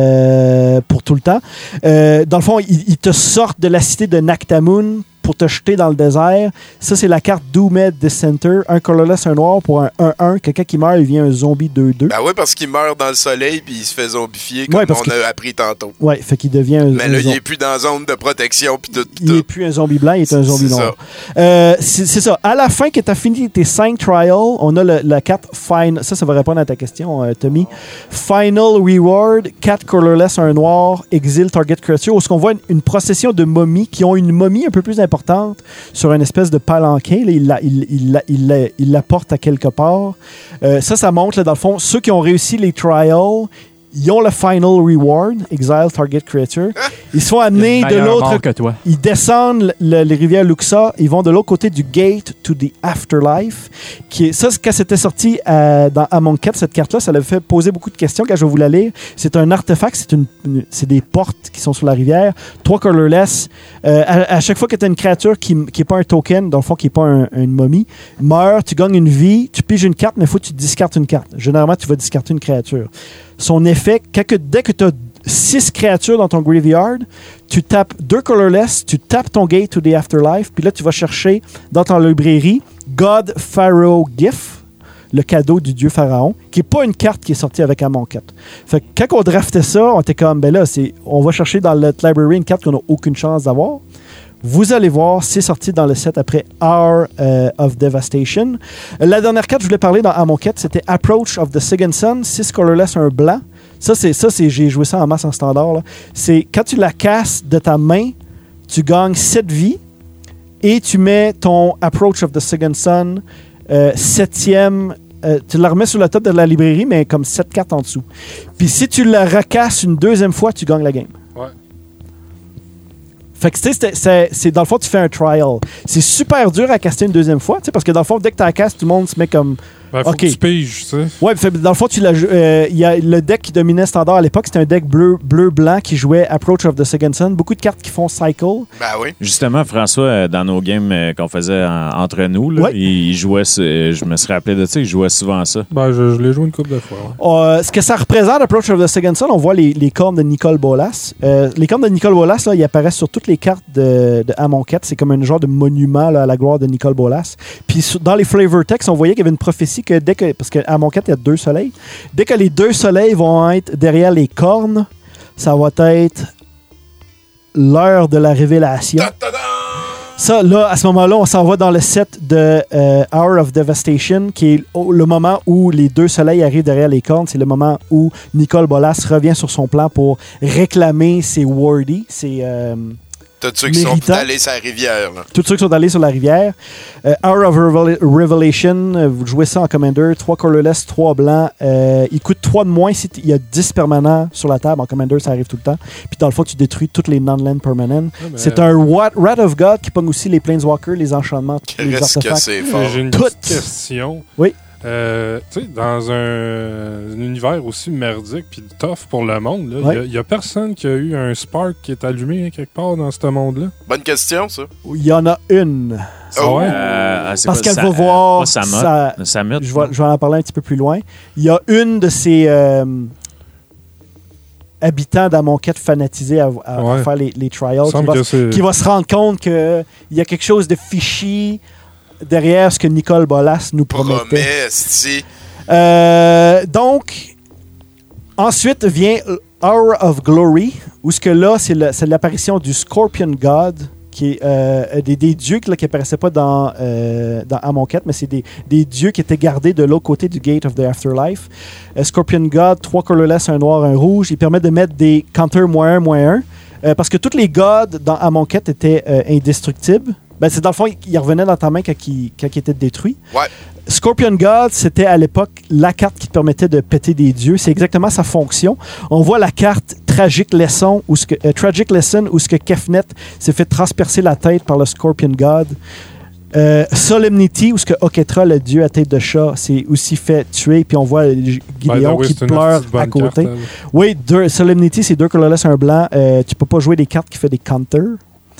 euh, pour tout le temps. Euh, dans le fond, ils il te sortent de la cité de Naktamun pour te jeter dans le désert. Ça, c'est la carte Doomed Dissenter. Un colorless, un noir pour un un un. Quelqu'un qui meurt, il devient un zombie deux deux. Ben oui, parce qu'il meurt dans le soleil puis il se fait zombifier comme Ouais, parce on que- a appris tantôt. Ouais, fait qu'il devient un, Mais un là, il zom- est plus dans la zone de protection puis tout. Il n'est tout. plus un zombie blanc, il est un zombie C'est noir. Euh, c'est, c'est ça. À la fin, que tu as fini tes cinq trials, on a le- la carte Final. Ça, ça va répondre à ta question, euh, Tommy. Final Reward, quatre colorless, un noir, exile target creature. Où est-ce qu'on voit une, une procession de momies qui ont une momie un peu plus importante sur une espèce de palanquin. Là, il, la, il, il, la, il, la, il la porte à quelque part. Euh, ça, ça montre, là, dans le fond, ceux qui ont réussi les trials, ils ont le Final Reward, Exile Target Creature. Ils sont amenés de l'autre que toi. Ils descendent le- les rivières Luxa, ils vont de l'autre côté du Gate to the Afterlife. Qui est, ça, c'est- quand c'était sorti euh, dans Amonkhet, cette carte-là, ça avait fait poser beaucoup de questions quand je vais vous la lire. C'est un artefact, c'est, une, une- c'est des portes qui sont sur la rivière, trois colorless. Euh, à, à chaque fois que tu as une créature qui n'est pas un token, dans le fond, qui n'est pas un- une momie, meurt, tu gagnes une vie, tu piges une carte, mais il faut que tu discartes une carte. Généralement, tu vas discarter une créature. Son effet, quand que- dès que tu as six créatures dans ton graveyard, tu tapes deux colorless, tu tapes ton Gate to the Afterlife, puis là, tu vas chercher dans ton librairie God Pharaoh Gift, le cadeau du dieu pharaon, qui n'est pas une carte qui est sortie avec Amonkhet. Fait que quand on draftait ça, on était comme, ben là, c'est, on va chercher dans notre library une carte qu'on n'a aucune chance d'avoir. Vous allez voir, c'est sorti dans le set après Hour euh, of Devastation. La dernière carte que je voulais parler dans Amonkhet, c'était Approach of the Second Sun, six colorless, un blanc. Ça, c'est ça, c'est j'ai joué ça en masse en standard. Là. C'est quand tu la casses de ta main, tu gagnes sept vies et tu mets ton Approach of the Second Sun euh, septième. Euh, tu la remets sur le top de la librairie, mais comme sept cartes en dessous. Puis si tu la recasses une deuxième fois, tu gagnes la game. Ouais. Fait que, tu sais, c'est- c'est, c'est dans le fond, tu fais un trial. C'est super dur à caster une deuxième fois, tu sais, parce que dans le fond, dès que tu la casses, tout le monde se met comme Ben, faut Ok. que tu piges, tu sais. Ouais, fait, dans le fond, tu l'as jou- euh, il y a le deck qui dominait Standard à l'époque, c'était un deck bleu, bleu-blanc qui jouait Approach of the Second Sun. Beaucoup de cartes qui font Cycle. Ben oui. Justement, François, euh, dans nos games euh, qu'on faisait en- entre nous, là, Ouais. il, il jouait, ce- je me suis rappelé de ça, il jouait souvent à ça. Ben, je, je l'ai joué une couple de fois. ouais. Euh, ce que ça représente, Approach of the Second Sun, on voit les, les cornes de Nicole Bolas. Euh, les cornes de Nicole Bolas, là, ils apparaissent sur toutes les cartes de, de Amonkhet. C'est comme un genre de monument là, à la gloire de Nicole Bolas. Puis sur- dans les flavor texts, on voyait qu'il y avait une prophétie que dès que. Parce qu'à Amonkhet, il y a deux soleils. Dès que les deux soleils vont être derrière les cornes, ça va être l'heure de la révélation. Ta-ta-da! Ça, là, à ce moment-là, on s'en va dans le set de euh, Hour of Devastation, qui est au- le moment où les deux soleils arrivent derrière les cornes. C'est le moment où Nicole Bolas revient sur son plan pour réclamer ses wardy, ses... euh, Tous ceux qui sont Méritant. allés sur la rivière. Là. tous ceux qui sont allés sur la rivière. Euh, Hour of Revel- Revelation, euh, vous jouez ça en Commander, trois colorless, trois blancs. Euh, il coûte trois de moins si t- il y a dix permanents sur la table. En Commander, ça arrive tout le temps. Puis dans le fond, tu détruis toutes les non-land permanents. Ouais, mais- C'est un Wrath Wrath of God qui pogne aussi les Planeswalkers, les enchantements, les Reste que artefacts. c'est Mais fort. J'ai une Toutes. petite question. Oui. Euh, tu sais, dans un, un univers aussi merdique puis tough pour le monde, il Ouais. n'y a, personne qui a eu un spark qui est allumé hein, quelque part dans ce monde-là. Bonne question, ça. Il y en a une. Oh, ouais? Euh, ah, c'est Parce quoi, qu'elle Sa- va voir Pas Samet. sa- Samet, Je vais, je vais en parler un petit peu plus loin. Il y a une de ces euh, habitants d'Amonkhet fanatisés à, à- à Ouais. faire les, les Il trials me qui semble va, que c'est... qui va se rendre compte qu'il y a quelque chose de fishy derrière ce que Nicole Bolas nous promettait. Promet, esti. Euh, donc, ensuite vient Hour of Glory, où ce que là, c'est le- c'est l'apparition du Scorpion God, qui est euh, des, des dieux là, qui apparaissaient pas dans, euh, dans Amonkhet, mais c'est des, des dieux qui étaient gardés de l'autre côté du Gate of the Afterlife. Euh, Scorpion God, trois colorless, un noir, un rouge. Il permet de mettre des counters moins un, moins un. Euh, parce que tous les gods dans Amonkhet étaient euh, indestructibles. Ben, c'est dans le fond, ils revenaient dans ta main quand ils, quand ils étaient détruits. Ouais. Scorpion God, c'était à l'époque la carte qui te permettait de péter des dieux. C'est exactement sa fonction. On voit la carte Tragic Lesson, où ce que, euh, Tragic Lesson, où ce que Kefnet s'est fait transpercer la tête par le Scorpion God. Euh, Solemnity, où ce que Oketra, le dieu à tête de chat, s'est aussi fait tuer. Puis on voit euh, By Gideon the way, qui c'est une pleure petite bonne à côté. carte, elle. Oui, deux, Solemnity, c'est deux colorless, un blanc. Euh, tu peux pas jouer des cartes qui font des counters.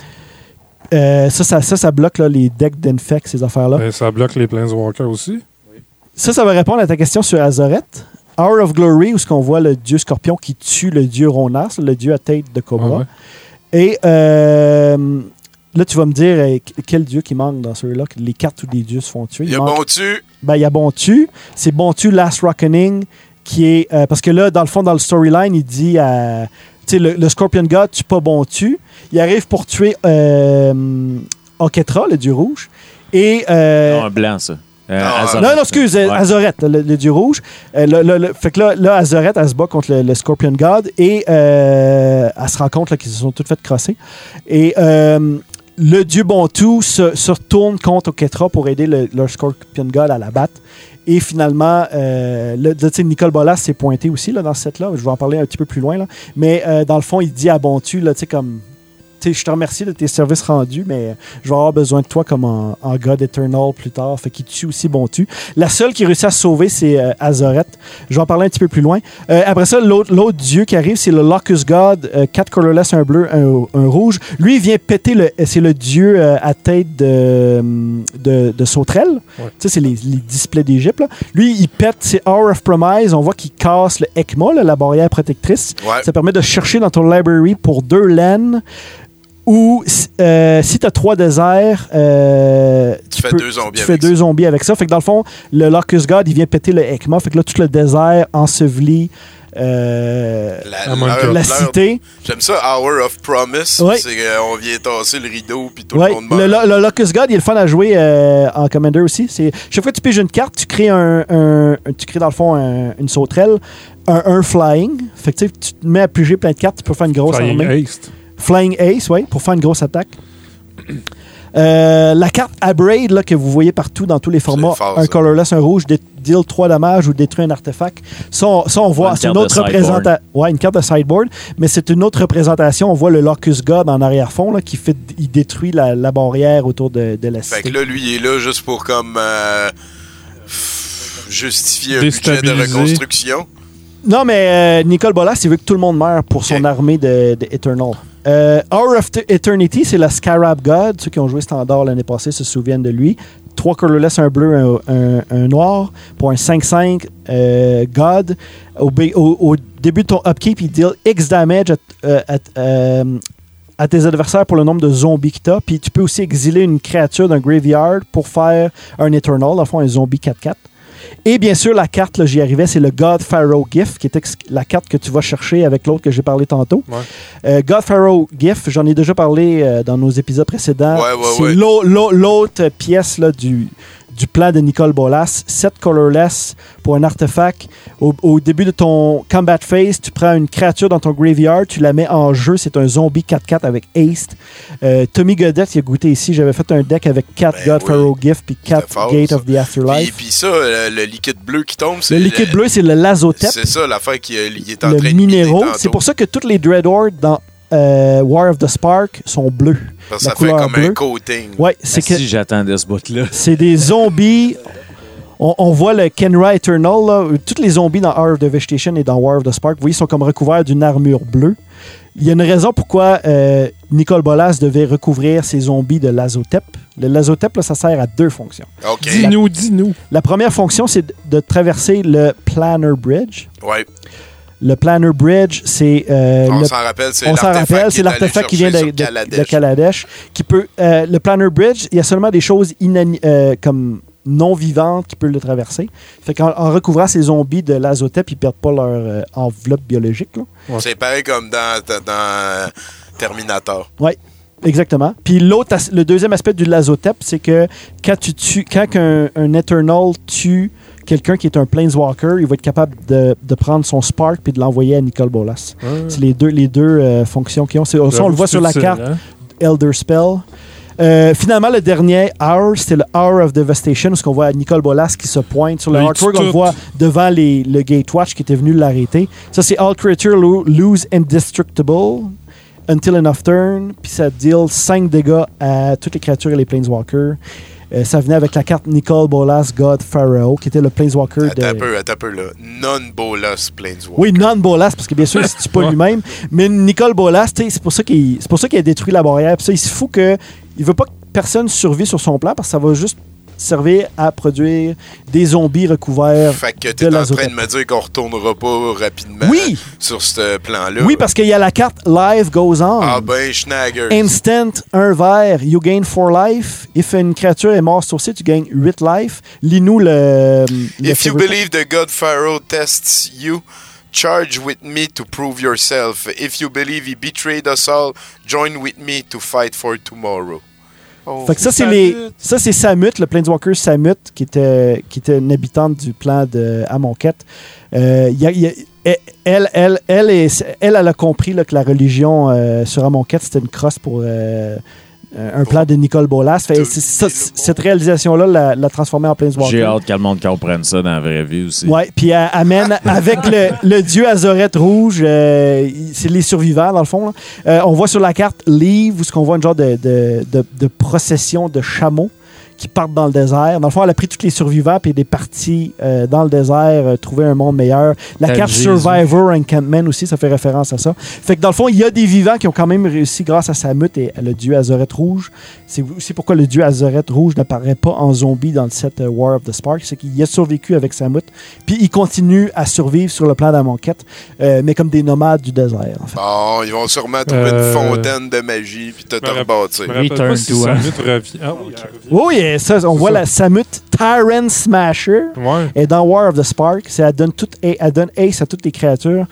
Euh, ça, ça, ça, ça bloque là, les decks d'Infect, ces affaires-là. Ben, ça bloque les Planeswalkers aussi. Ça, ça va répondre à ta question sur Azoret. Hour of Glory, où ce qu'on voit le dieu scorpion qui tue le dieu Ronas, le dieu à tête de cobra. Ah ouais. Et euh, là, tu vas me dire euh, quel dieu qui manque dans ceux-là, que les cartes où les dieux se font tuer. Il y a manque- bon tu. Ben, il y a Bontu. C'est Bontu Last Reckoning qui est... euh, parce que là, dans le fond, dans le storyline, il dit à... Tu sais, le, le Scorpion God tue pas Bontu. Il arrive pour tuer euh, Oketra, le dieu rouge. Et... euh, Non, un blanc, ça. Euh, Non, Azoret. non, non, excuse, Ouais. Azoret, le, le dieu rouge. Euh, le- le- le- fait que là, là Azoret, elle se bat contre le, le Scorpion God et euh, elle se rend compte là, qu'ils se sont toutes faites crosser. Et euh, le dieu Bontu se, se retourne contre Oketra pour aider le, le Scorpion God à la battre. Et finalement, euh, le, tu sais, Nicole Bolas s'est pointé aussi là, dans ce set-là. Je vais en parler un petit peu plus loin. Là. Mais euh, dans le fond, il dit à Bontu, là, tu sais, comme... Tu sais, je te remercie de tes services rendus, mais je vais avoir besoin de toi comme en, en God Eternal plus tard. Fait qu'il tue aussi Bontu. La seule qui réussit à se sauver, c'est euh, Azoret. Je vais en parler un petit peu plus loin. Euh, après ça, l'autre, l'autre dieu qui arrive, c'est le Locust God. Euh, quatre colorless, un bleu, un, un rouge. Lui, il vient péter le... C'est le dieu euh, à tête de, de, de sauterelle. Ouais. Tu sais, c'est les, les displays d'Égypte. Là. Lui, il pète ses Hour of Promise. On voit qu'il casse le ECMA, là, la barrière protectrice. Ouais. Ça permet de chercher dans ton library pour deux laines. Ou euh, si tu as trois déserts, euh, Tu fais peux- deux zombies tu fais avec deux ça. zombies avec ça. Fait que dans le fond, le Locust God, il vient péter le ECMA. Fait que là, tout le désert enseveli euh, La, À moins l'heure- que- la l'heure- cité. J'aime ça, Hour of Promise. Ouais. C'est qu'on vient tasser le rideau puis tout Ouais, le monde le, meurt. le- le Locust God, il est le fun à jouer euh, en Commander aussi. C'est, chaque fois que tu piges une carte, tu crées un, un- un- tu crées dans le fond un- une sauterelle, un, un flying. Fait que tu sais, tu te mets à piger plein de cartes, tu peux faire une grosse Flying armée. Haste. Flying Ace, oui, pour faire une grosse attaque. Euh, la carte Abrade là, que vous voyez partout dans tous les formats, fort, un ça. colorless, un rouge, dé- deal trois dommages ou détruit un artefact. Ça, on, ça, on voit, Une c'est une carte autre de sideboard. représentation. Ouais, une carte de sideboard, mais c'est une autre représentation. On voit le Locust God en arrière-fond là, qui fait, il détruit la, la barrière autour de, de la Fait cité. que là, lui, il est là juste pour comme. euh, justifier un budget de Déstabiliser. reconstruction. Non, mais euh, Nicol Bolas, il veut que tout le monde meure pour son Ok. armée de, de Eternal. Euh, Hour of Eternity, c'est la Scarab God. Ceux qui ont joué Standard l'année passée se souviennent de lui. Trois colorless, un bleu, un, un, un noir. Pour un cinq cinq euh, God. Au, ba- au, au début de ton upkeep, il deal X damage à, euh, à, euh, à tes adversaires pour le nombre de zombies que tu as. Puis tu peux aussi exiler une créature d'un graveyard pour faire un Eternal, dans le fond, un zombie quatre quatre. Et bien sûr, la carte, là, j'y arrivais, c'est le God Pharaoh Gift, qui est la carte que tu vas chercher avec l'autre que j'ai parlé tantôt. Ouais. Euh, God Pharaoh Gift, j'en ai déjà parlé euh, dans nos épisodes précédents. Ouais, ouais, c'est ouais. l'au- l'au- l'autre pièce là, du, du plan de Nicol Bolas. sept colorless pour un artefact. Au, au début de ton combat phase, tu prends une créature dans ton graveyard, tu la mets en jeu. C'est un zombie quatre quatre avec haste. Euh, Tommy Godette, il a goûté ici. J'avais fait un deck avec quatre Ben God oui. Pharaoh Gift puis quatre C'était fort, Gate ça. of the Afterlife. Puis, puis ça, euh, le liquide bleu qui tombe, c'est Le liquide bleu, c'est le Lazotep. C'est ça l'affaire qui euh, il est en Le train de minéraux. miner tantôt. C'est pour ça que toutes les Dreadhorde dans euh, War of the Spark sont bleus. Parce que la ça fait couleur comme un bleue. coating. Ouais, c'est que Si j'attendais ce bout-là. c'est des zombies. On, on voit le Kenra Eternal. Là. Tous les zombies dans Hour of the Vegetation et dans War of the Spark, vous voyez, ils sont comme recouverts d'une armure bleue. Il y a une raison pourquoi euh, Nicol Bolas devait recouvrir ses zombies de Lazotep. Le Lazotep, là, ça sert à deux fonctions. OK. Dis-nous, dis-nous. La première fonction, c'est de- de traverser le Planner Bridge. Ouais. Le Planner Bridge, c'est euh, On le- s'en rappelle, c'est on s'en l'artefact rappelle, qui c'est est allé l'artefact qui vient de, chercher de, sur de Kaladesh. Kaladesh, qui peut euh, le Planner Bridge, il y a seulement des choses inani- euh, comme non vivantes qui peuvent le traverser. Fait qu'en en recouvrant ces zombies de l'azotep, ils perdent pas leur euh, enveloppe biologique. Là. C'est pareil comme dans, dans, dans Terminator. Exactement. Puis l'autre, as- le deuxième aspect du lazotep, c'est que quand tu tues, quand un, un Eternal tue quelqu'un qui est un Planeswalker, il va être capable de, de prendre son Spark puis de l'envoyer à Nicol Bolas. C'est les deux, les deux euh, fonctions qu'ils ont. C'est, ça, on le voit sur la carte. Elder Spell. Euh, finalement, le dernier Hour, c'était le Hour of Devastation, où on voit Nicol Bolas qui se pointe. Sur le Il artwork, tue on le tout. voit devant les, le Gatewatch qui était venu l'arrêter. Ça, c'est All Creature lo- Lose Indestructible until enough turn. Puis ça deal cinq dégâts à toutes les créatures et les Planeswalkers. Euh, ça venait avec la carte Nicol Bolas God Pharaoh, qui était le Planeswalker Attends de... un peu, attends un peu là. Non-Bolas Planeswalker. Oui, non-Bolas, parce que bien sûr, c'est pas lui-même. Mais Nicol Bolas, tu sais, c'est pour ça qu'il c'est pour ça qu'il a détruit la barrière. Puis ça, il se fout que il veut pas que personne survive sur son plan parce que ça va juste servir à produire des zombies recouverts. Fait que de t'es en l'azotep. train de me dire qu'on retournera pas rapidement Oui! sur ce plan-là. Oui, parce qu'il y a la carte Life Goes On. Ah ben, Schnagger. Instant, un vert, you gain four life. If une créature est morte sur site, tu gagnes huit life. Lis-nous le. le If you favorite- believe the God Pharaoh tests you, charge with me to prove yourself. If you believe he betrayed us all, join with me to fight for tomorrow. Oh, Fait que ça, c'est les, ça, c'est Samut, le Planeswalker Samut, qui était, qui était une habitante du plan de Amonkhet. Euh, y a- y a- elle, elle, elle, est- elle, elle a compris là, que la religion euh, sur Amonkhet, c'était une crosse pour euh, un plan de Nicol Bolas. Fait, Tout- c'est- ça, c'est- cette réalisation-là l'a, l'a transformé en Planeswalker. J'ai hâte que le monde comprenne ça dans la vraie vie aussi. Ouais, puis elle amène avec le, le dieu Azorette rouge, euh, il- c'est les survivants dans le fond. là. Euh, on voit sur la carte Leave où ce qu'on voit une genre de, de, de, de procession de chameaux qui partent dans le désert. Dans le fond, elle a pris tous les survivants puis des parties euh, dans le désert, euh, trouver un monde meilleur. La Tel carte Jésus. Survivor Encampment aussi, ça fait référence à ça. Fait que dans le fond, il y a des vivants qui ont quand même réussi grâce à Samut et le dieu Azorette rouge. C'est aussi pourquoi le dieu Azorette rouge n'apparaît pas en zombie dans le set euh, War of the Spark. C'est qu'il a survécu avec Samut. Puis il continue à survivre sur le plan d'Amonkhet, euh, mais comme des nomades du désert, en fait. Bon, ils vont sûrement trouver Euh, une fontaine de magie puis tout me rappelle- rebâtir. Je me rappelle Return pas si to Samut Earth. revient. Ah oui, elle revient. Oh yeah, ça, on C'est voit ça. la Samut Tyrant Smasher. Ouais. Et dans War of the Spark, c'est elle donne, tout, elle donne Ace à toutes les créatures.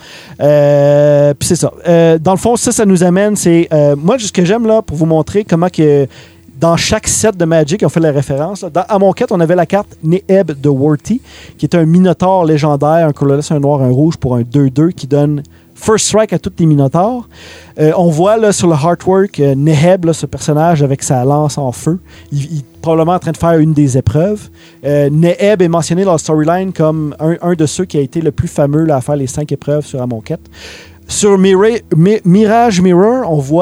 Euh, Puis c'est ça. Euh, dans le fond, ça, ça nous amène, c'est... euh, moi, ce que j'aime, là, pour vous montrer comment que... Dans chaque set de Magic, on fait la référence. là. Dans Amonkhet, on avait la carte Neheb de Worthy, qui est un Minotaur légendaire, un colorless, un noir, un rouge pour un deux deux qui donne First Strike à tous les Minotaurs. Euh, on voit là, sur le artwork euh, Neheb, là, ce personnage avec sa lance en feu. Il, il est probablement en train de faire une des épreuves. Euh, Neheb est mentionné dans la storyline comme un, un de ceux qui a été le plus fameux là, à faire les cinq épreuves sur Amonkhet. Sur Mira- Mi- Mirage Mirror, on voit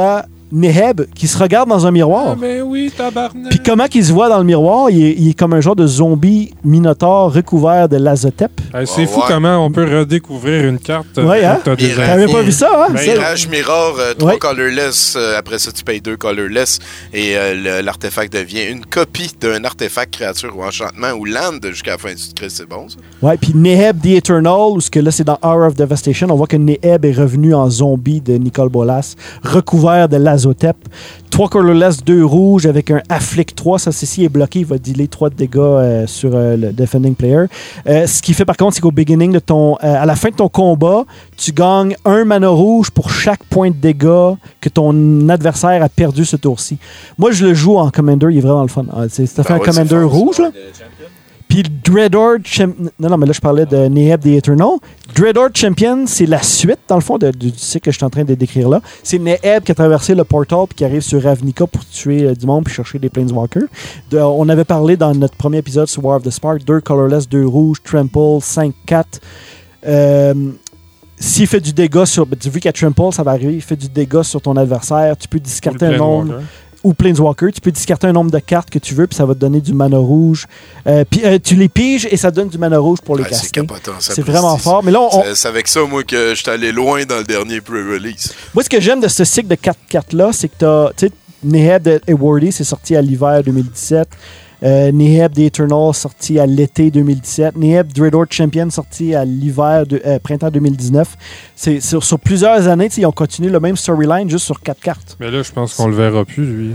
Neheb qui se regarde dans un miroir. Ah, mais oui, tabarnak. Puis comment qu'il se voit dans le miroir, il est, il est comme un genre de zombie minotaure recouvert de l'azotep. Hey, c'est Ouais, fou ouais. comment on peut redécouvrir une carte. Ouais, hein? T'as des Mirage. T'avais pas vu ça, hein? Ben, Ça- Mirage Mirror, euh, trois Ouais. colorless. euh, après ça, tu payes deux colorless. Et euh, le- l'artefact devient une copie d'un artefact, créature ou enchantement ou land jusqu'à la fin du script. C'est bon, ça? Ouais, puis Neheb the Eternal, où ce que là c'est dans Hour of Devastation, on voit que Neheb est revenu en zombie de Nicol Bolas, recouvert de l'azotep. Trois colorless, deux rouges avec un Afflict trois. Ça, ceci est bloqué, il va dealer trois de dégâts euh, sur euh, le defending player. Euh, ce qui fait par contre, c'est qu'au beginning de ton, euh, à la fin de ton combat, tu gagnes un mana rouge pour chaque point de dégâts que ton adversaire a perdu ce tour-ci. Moi, je le joue en Commander, il est vraiment le fun. Ah, c'est- ça fait Ah un ouais, Commander c'est fun, rouge, ça. là. Puis Dreadhorde Champion... Non, non, mais là, je parlais de Neheb the Eternal. Dreadhorde Champion, c'est la suite, dans le fond, de, du cycle que je suis en train de décrire là. C'est Neheb qui a traversé le portal puis qui arrive sur Ravnica pour tuer euh, du monde puis chercher des Planeswalkers. De- on avait parlé dans notre premier épisode sur War of the Spark, deux colorless, deux rouges, trample, cinq quatre. Euh, S'il fait du dégât sur... ben, vu qu'à trample, ça va arriver, il fait du dégât sur ton adversaire, tu peux discarter un nombre... ou Planeswalker, tu peux discarter un nombre de cartes que tu veux, puis ça va te donner du mana rouge. Euh, puis euh, tu les piges et ça te donne du mana rouge pour les Ouais, c'est caster. capotant, ça C'est précise. vraiment fort. Mais là, on- C'est- C'est avec ça, moi, que j'étais allé loin dans le dernier pre-release. moi, ce que j'aime de ce cycle de quatre cartes-là, c'est que t'as, tu sais, Neheb de Ewardy, c'est sorti à l'hiver deux mille dix-sept. Euh, Neheb the Eternal, sorti à l'été deux mille dix-sept. Neheb Dreadhorde Champion, sorti à l'hiver, de, euh, printemps deux mille dix-neuf. C'est, sur, sur plusieurs années, tu sais, ils ont continué le même storyline juste sur quatre cartes. Mais là, je pense qu'on le verra plus, lui.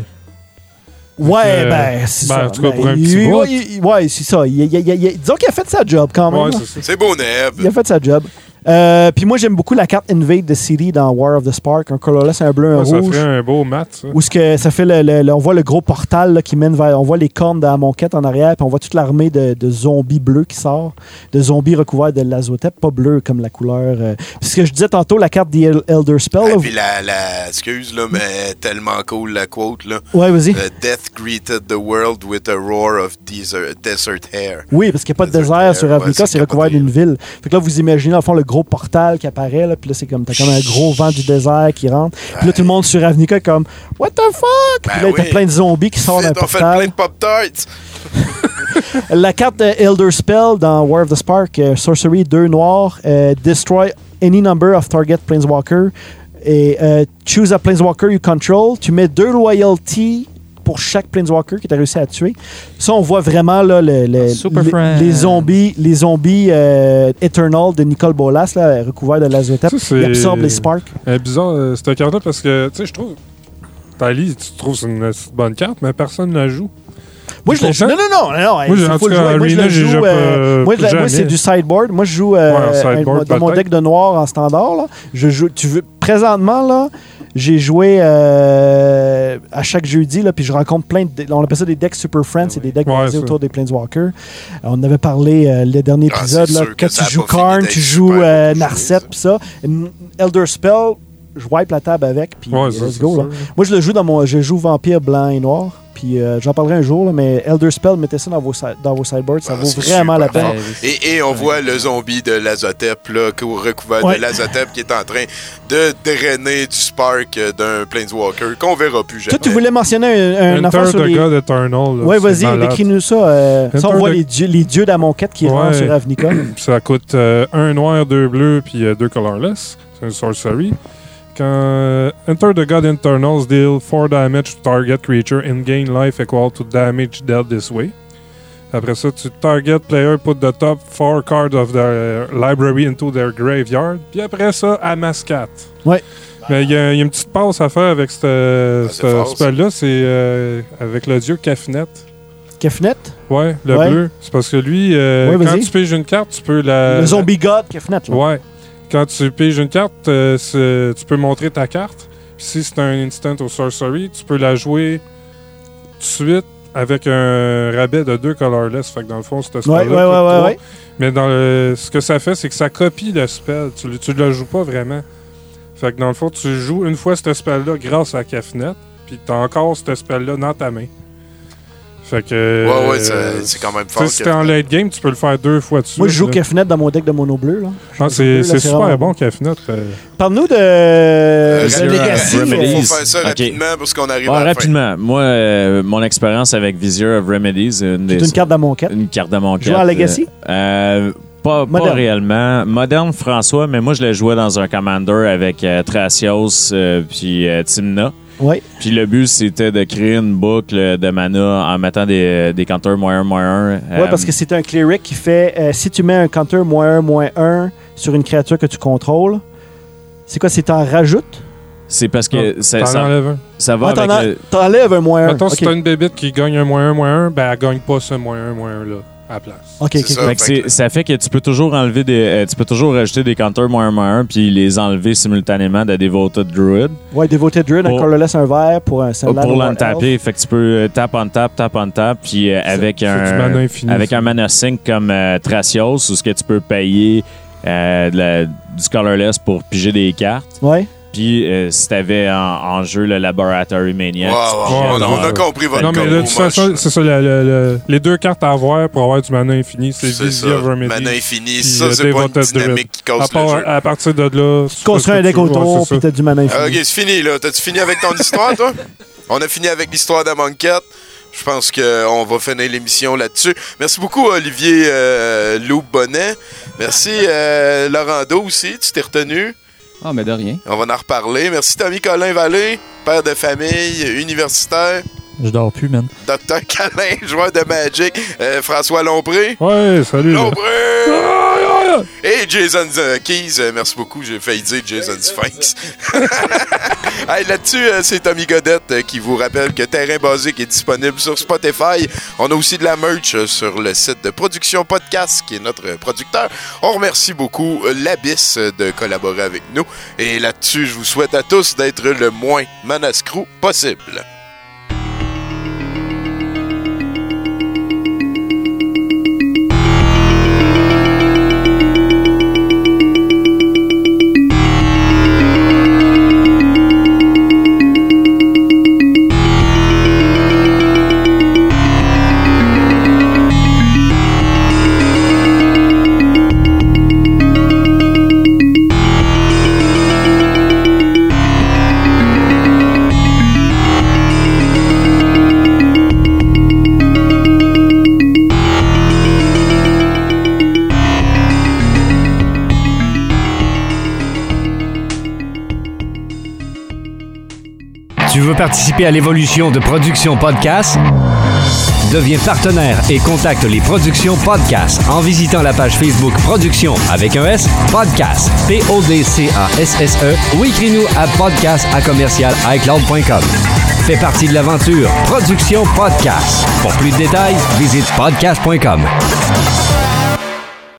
Ouais, Euh, ben, c'est ben, ça. en tout cas, Ben, pour un il- petit il- bout. il- il- ouais, c'est ça. Il, il- il- il- disons qu'il a fait sa job quand même. Ouais, là. c'est ça. C'est beau, Neb. Il a fait sa job. Euh, Puis moi, j'aime beaucoup la carte Invade the City dans War of the Spark. Un colorless, un bleu, un Ouais, ça rouge. ferait un beau mat, ça. Où ce que ça fait le, le- le- on voit le gros portal là, qui mène vers. On voit les cornes de la monquette en arrière, puis on voit toute l'armée de, de zombies bleus qui sort, de zombies recouverts de l'azotep, pas bleu comme la couleur. Euh, puis ce que je disais tantôt, la carte des El- Elder Spell. Et là, puis la, la, excuse, là, mais tellement cool, la quote, là. vous- Ouais, vas-y. Uh, Death greeted the world with a roar of desert, desert hair. Oui, parce qu'il n'y a pas de Desert désert Air, sur ouais, Ravnica, c'est c'est recouvert capoté. d'une ville. Fait que là, vous imaginez, en fond, le gros portal qui apparaît, là, puis là, c'est comme, t'as comme un gros vent du désert qui rentre. Puis là, tout le monde sur Ravnica est comme, What the fuck? Ben puis là, t'as oui. plein de zombies qui sortent d'un On fait portal. plein de Pop-Tarts. La carte de Elder Spell dans War of the Spark, euh, Sorcery, deux noirs, euh, Destroy any number of target Planeswalker, et euh, Choose a Planeswalker you control. Tu mets deux Loyalty pour chaque Planeswalker que tu as réussi à tuer. Ça, on voit vraiment là, le, le- Super le- friend. les zombies, les zombies euh, Eternal de Nicol Bolas, là, recouverts de l'azotep. Ça, c'est- Ils absorbent les sparks. C'est bizarre, euh, cette carte-là, parce que, tu sais, je trouve. Tali, tu trouves que c'est une, c'est une bonne carte, mais personne ne la joue. Moi, je le joue. Non, non, non. non, non Moi, j'ai- il en faut tout le cas, jouer. Moi, je Arena, le j'ai joue. déjà euh, pas- moi, je la- moi, jamais. c'est du sideboard. Moi, je joue euh, Ouais, en sideboard, un- dans mon peut-être. deck de noir en standard. Là. Je joue. Tu veux, présentement, là, j'ai joué euh, à chaque jeudi, là, puis je rencontre plein de. On appelle ça des decks Super Friends, c'est des decks Ouais, basés ça. autour des Planeswalkers. Euh, On en avait parlé euh, le dernier Ah, épisode. c'est Là, sûr que quand ça tu a joues pas fini Karn, d'être tu super joues euh, beaucoup de Narset, choses. puis ça. Une Elder Spell, je wipe la table avec, puis Ouais, let's ça, c'est go. Là. sûr. Moi, je le joue dans mon. Je joue Vampire blanc et noir. Puis euh, j'en parlerai un jour, là, mais Elder Spell, mettez ça dans vos, si- dans vos sideboards, ça Ah, vaut c'est vraiment la super peine. fort. Et, et on voit le zombie de l'azotep, là, cou- recouvert Ouais. de l'azotep, qui est en train de drainer du spark euh, d'un Planeswalker qu'on verra plus jamais. Toi, tu voulais mentionner un, un affaire Enter sur the les. God Eternal. là, Ouais, c'est vas-y, malade. décris-nous ça. euh, ça, on Enter voit the- les dieux, les dieux de la monquête qui Ouais. rentrent sur Ravnica. Ça coûte euh, un noir, deux bleus, puis euh, deux colorless. C'est une sorcery. Quand euh, Enter the God Internals deal four damage to target creature and gain life equal to damage dealt this way. Après ça, tu target player put the top four cards of their library into their graveyard. Puis après ça, amasse quatre. Ouais. Mais il y, a il y a une petite passe à faire avec ce Ah, c'est fort, ça. spell-là. C'est euh, avec le dieu Kafnet. Kefnet, Ouais, le Ouais. bleu. C'est parce que lui, euh, Ouais, quand vas-y. tu piges une carte, tu peux la. le zombie god Kefnet. Là. Ouais. Quand tu piges une carte, euh, c'est- tu peux montrer ta carte. Puis si c'est un instant ou sorcery, tu peux la jouer tout de suite avec un rabais de deux colorless. Fait que dans le fond, c'est Ouais, spell-là ouais, coûte ouais, ouais, trois. ouais. Mais dans le- ce que ça fait, c'est que ça copie le spell. Tu, le- tu le joues pas vraiment. Fait que dans le fond, tu joues une fois ce spell-là grâce à Kafnet. Puis t'as encore ce spell-là dans ta main. Fait que. Ouais, ouais, euh, c'est, c'est quand même tu fort. sais, si t'es en late game, tu peux le faire deux fois dessus. Moi, je joue là. Kefnet dans mon deck de mono bleu. Là. Ah, c'est, bleu, là, c'est super vraiment bon, Kefnet. Euh... Parle-nous de, de Sur, Legacy. euh, Remedies. faut faire ça Ok. rapidement parce qu'on arrive Ouais, à la rapidement. Moi, euh, mon expérience avec Vizier of Remedies, une, C'est des- une carte de mon quête. une carte de mon Jouer à Legacy? Euh, pas, pas Moderne. réellement. Moderne, François, mais moi, je l'ai joué dans un Commander avec euh, Thracios euh, puis euh, Tymna. Oui. Puis le but, c'était de créer une boucle de mana en mettant des, des counters moins un, moins un. Oui, parce que c'est un cleric qui fait euh, si tu mets un counter moins un, moins un sur une créature que tu contrôles, c'est quoi? C'est t'en rajoutes? c'est parce que Non, ça, t'en ça, enlèves un. ça va Ah, t'en, avec en- le- t'enlèves un moins un. Mettons, Ok, si t'as une bébite qui gagne un moins un, moins un, ben elle gagne pas ce moins un, moins un là, à la place. ok, C'est ok. ça. Fait que Fait c'est- que- ça fait que tu peux toujours enlever des, euh, tu peux toujours rajouter des counters moins un, moins un puis les enlever simultanément de Devoted Druid Ouais, Devoted Druid, un Pour- colorless, un vert pour un Sandland pour ou un l'entaper. elf. Fait que tu peux euh, tap on tap, tap on tap, puis euh, avec c'est un du mana infini, avec ça. un mana cinq comme euh, Thracios, où ce que tu peux payer euh, de la- du colorless pour piger des cartes. Ouais. Puis euh, si t'avais en, en jeu le Laboratory Maniac, Wow, tu wow, pigeais on, ton- on a compris votre Non, mais combo là, de toute moche, façon, là. c'est ça, le- le- le- les deux cartes à avoir pour avoir du mana infini, c'est C'est Vizier ça. of Remedies. Mana infini, puis, ça, euh, c'est pas une Devoted Druid. dynamique qui À, casse le part, jeu. à partir de là, Tu construis un deck autour, puis t'as du mana infini. Ah, ok, c'est fini, là. T'as-tu fini avec ton histoire, toi? On a fini avec l'histoire d'Amonkhet. Je pense qu'on va finir l'émission là-dessus. Merci beaucoup, Olivier euh, Lou Bonnet. Merci, euh, Laurando aussi. Tu t'es retenu. Ah, mais de rien. On va en reparler. Merci, Tommy Colin Vallée, père de famille, universitaire. Je dors plus, man. Docteur Calin, joueur de Magic. Euh, François Lompré. Ouais, salut. là. Lompré! Et Jason euh, Keys, euh, merci beaucoup, j'ai failli dire Jason Sphinx. Hey, là-dessus, euh, c'est Tommy Godette euh, qui vous rappelle que Terrain Basique est disponible sur Spotify. On a aussi de la merch euh, sur le site de Production Podcast, qui est notre euh, producteur. On remercie beaucoup euh, l'Abyss euh, de collaborer avec nous. Et là-dessus, je vous souhaite à tous d'être le moins manascrou possible. Tu veux participer à l'évolution de Production Podcast? Deviens partenaire et contacte les Productions Podcast en visitant la page Facebook Production avec un S, Podcast, P O D C A S S E ou écris-nous à podcast à commercial iCloud point com. Fais partie de l'aventure Production Podcast. Pour plus de détails, visite podcast point com.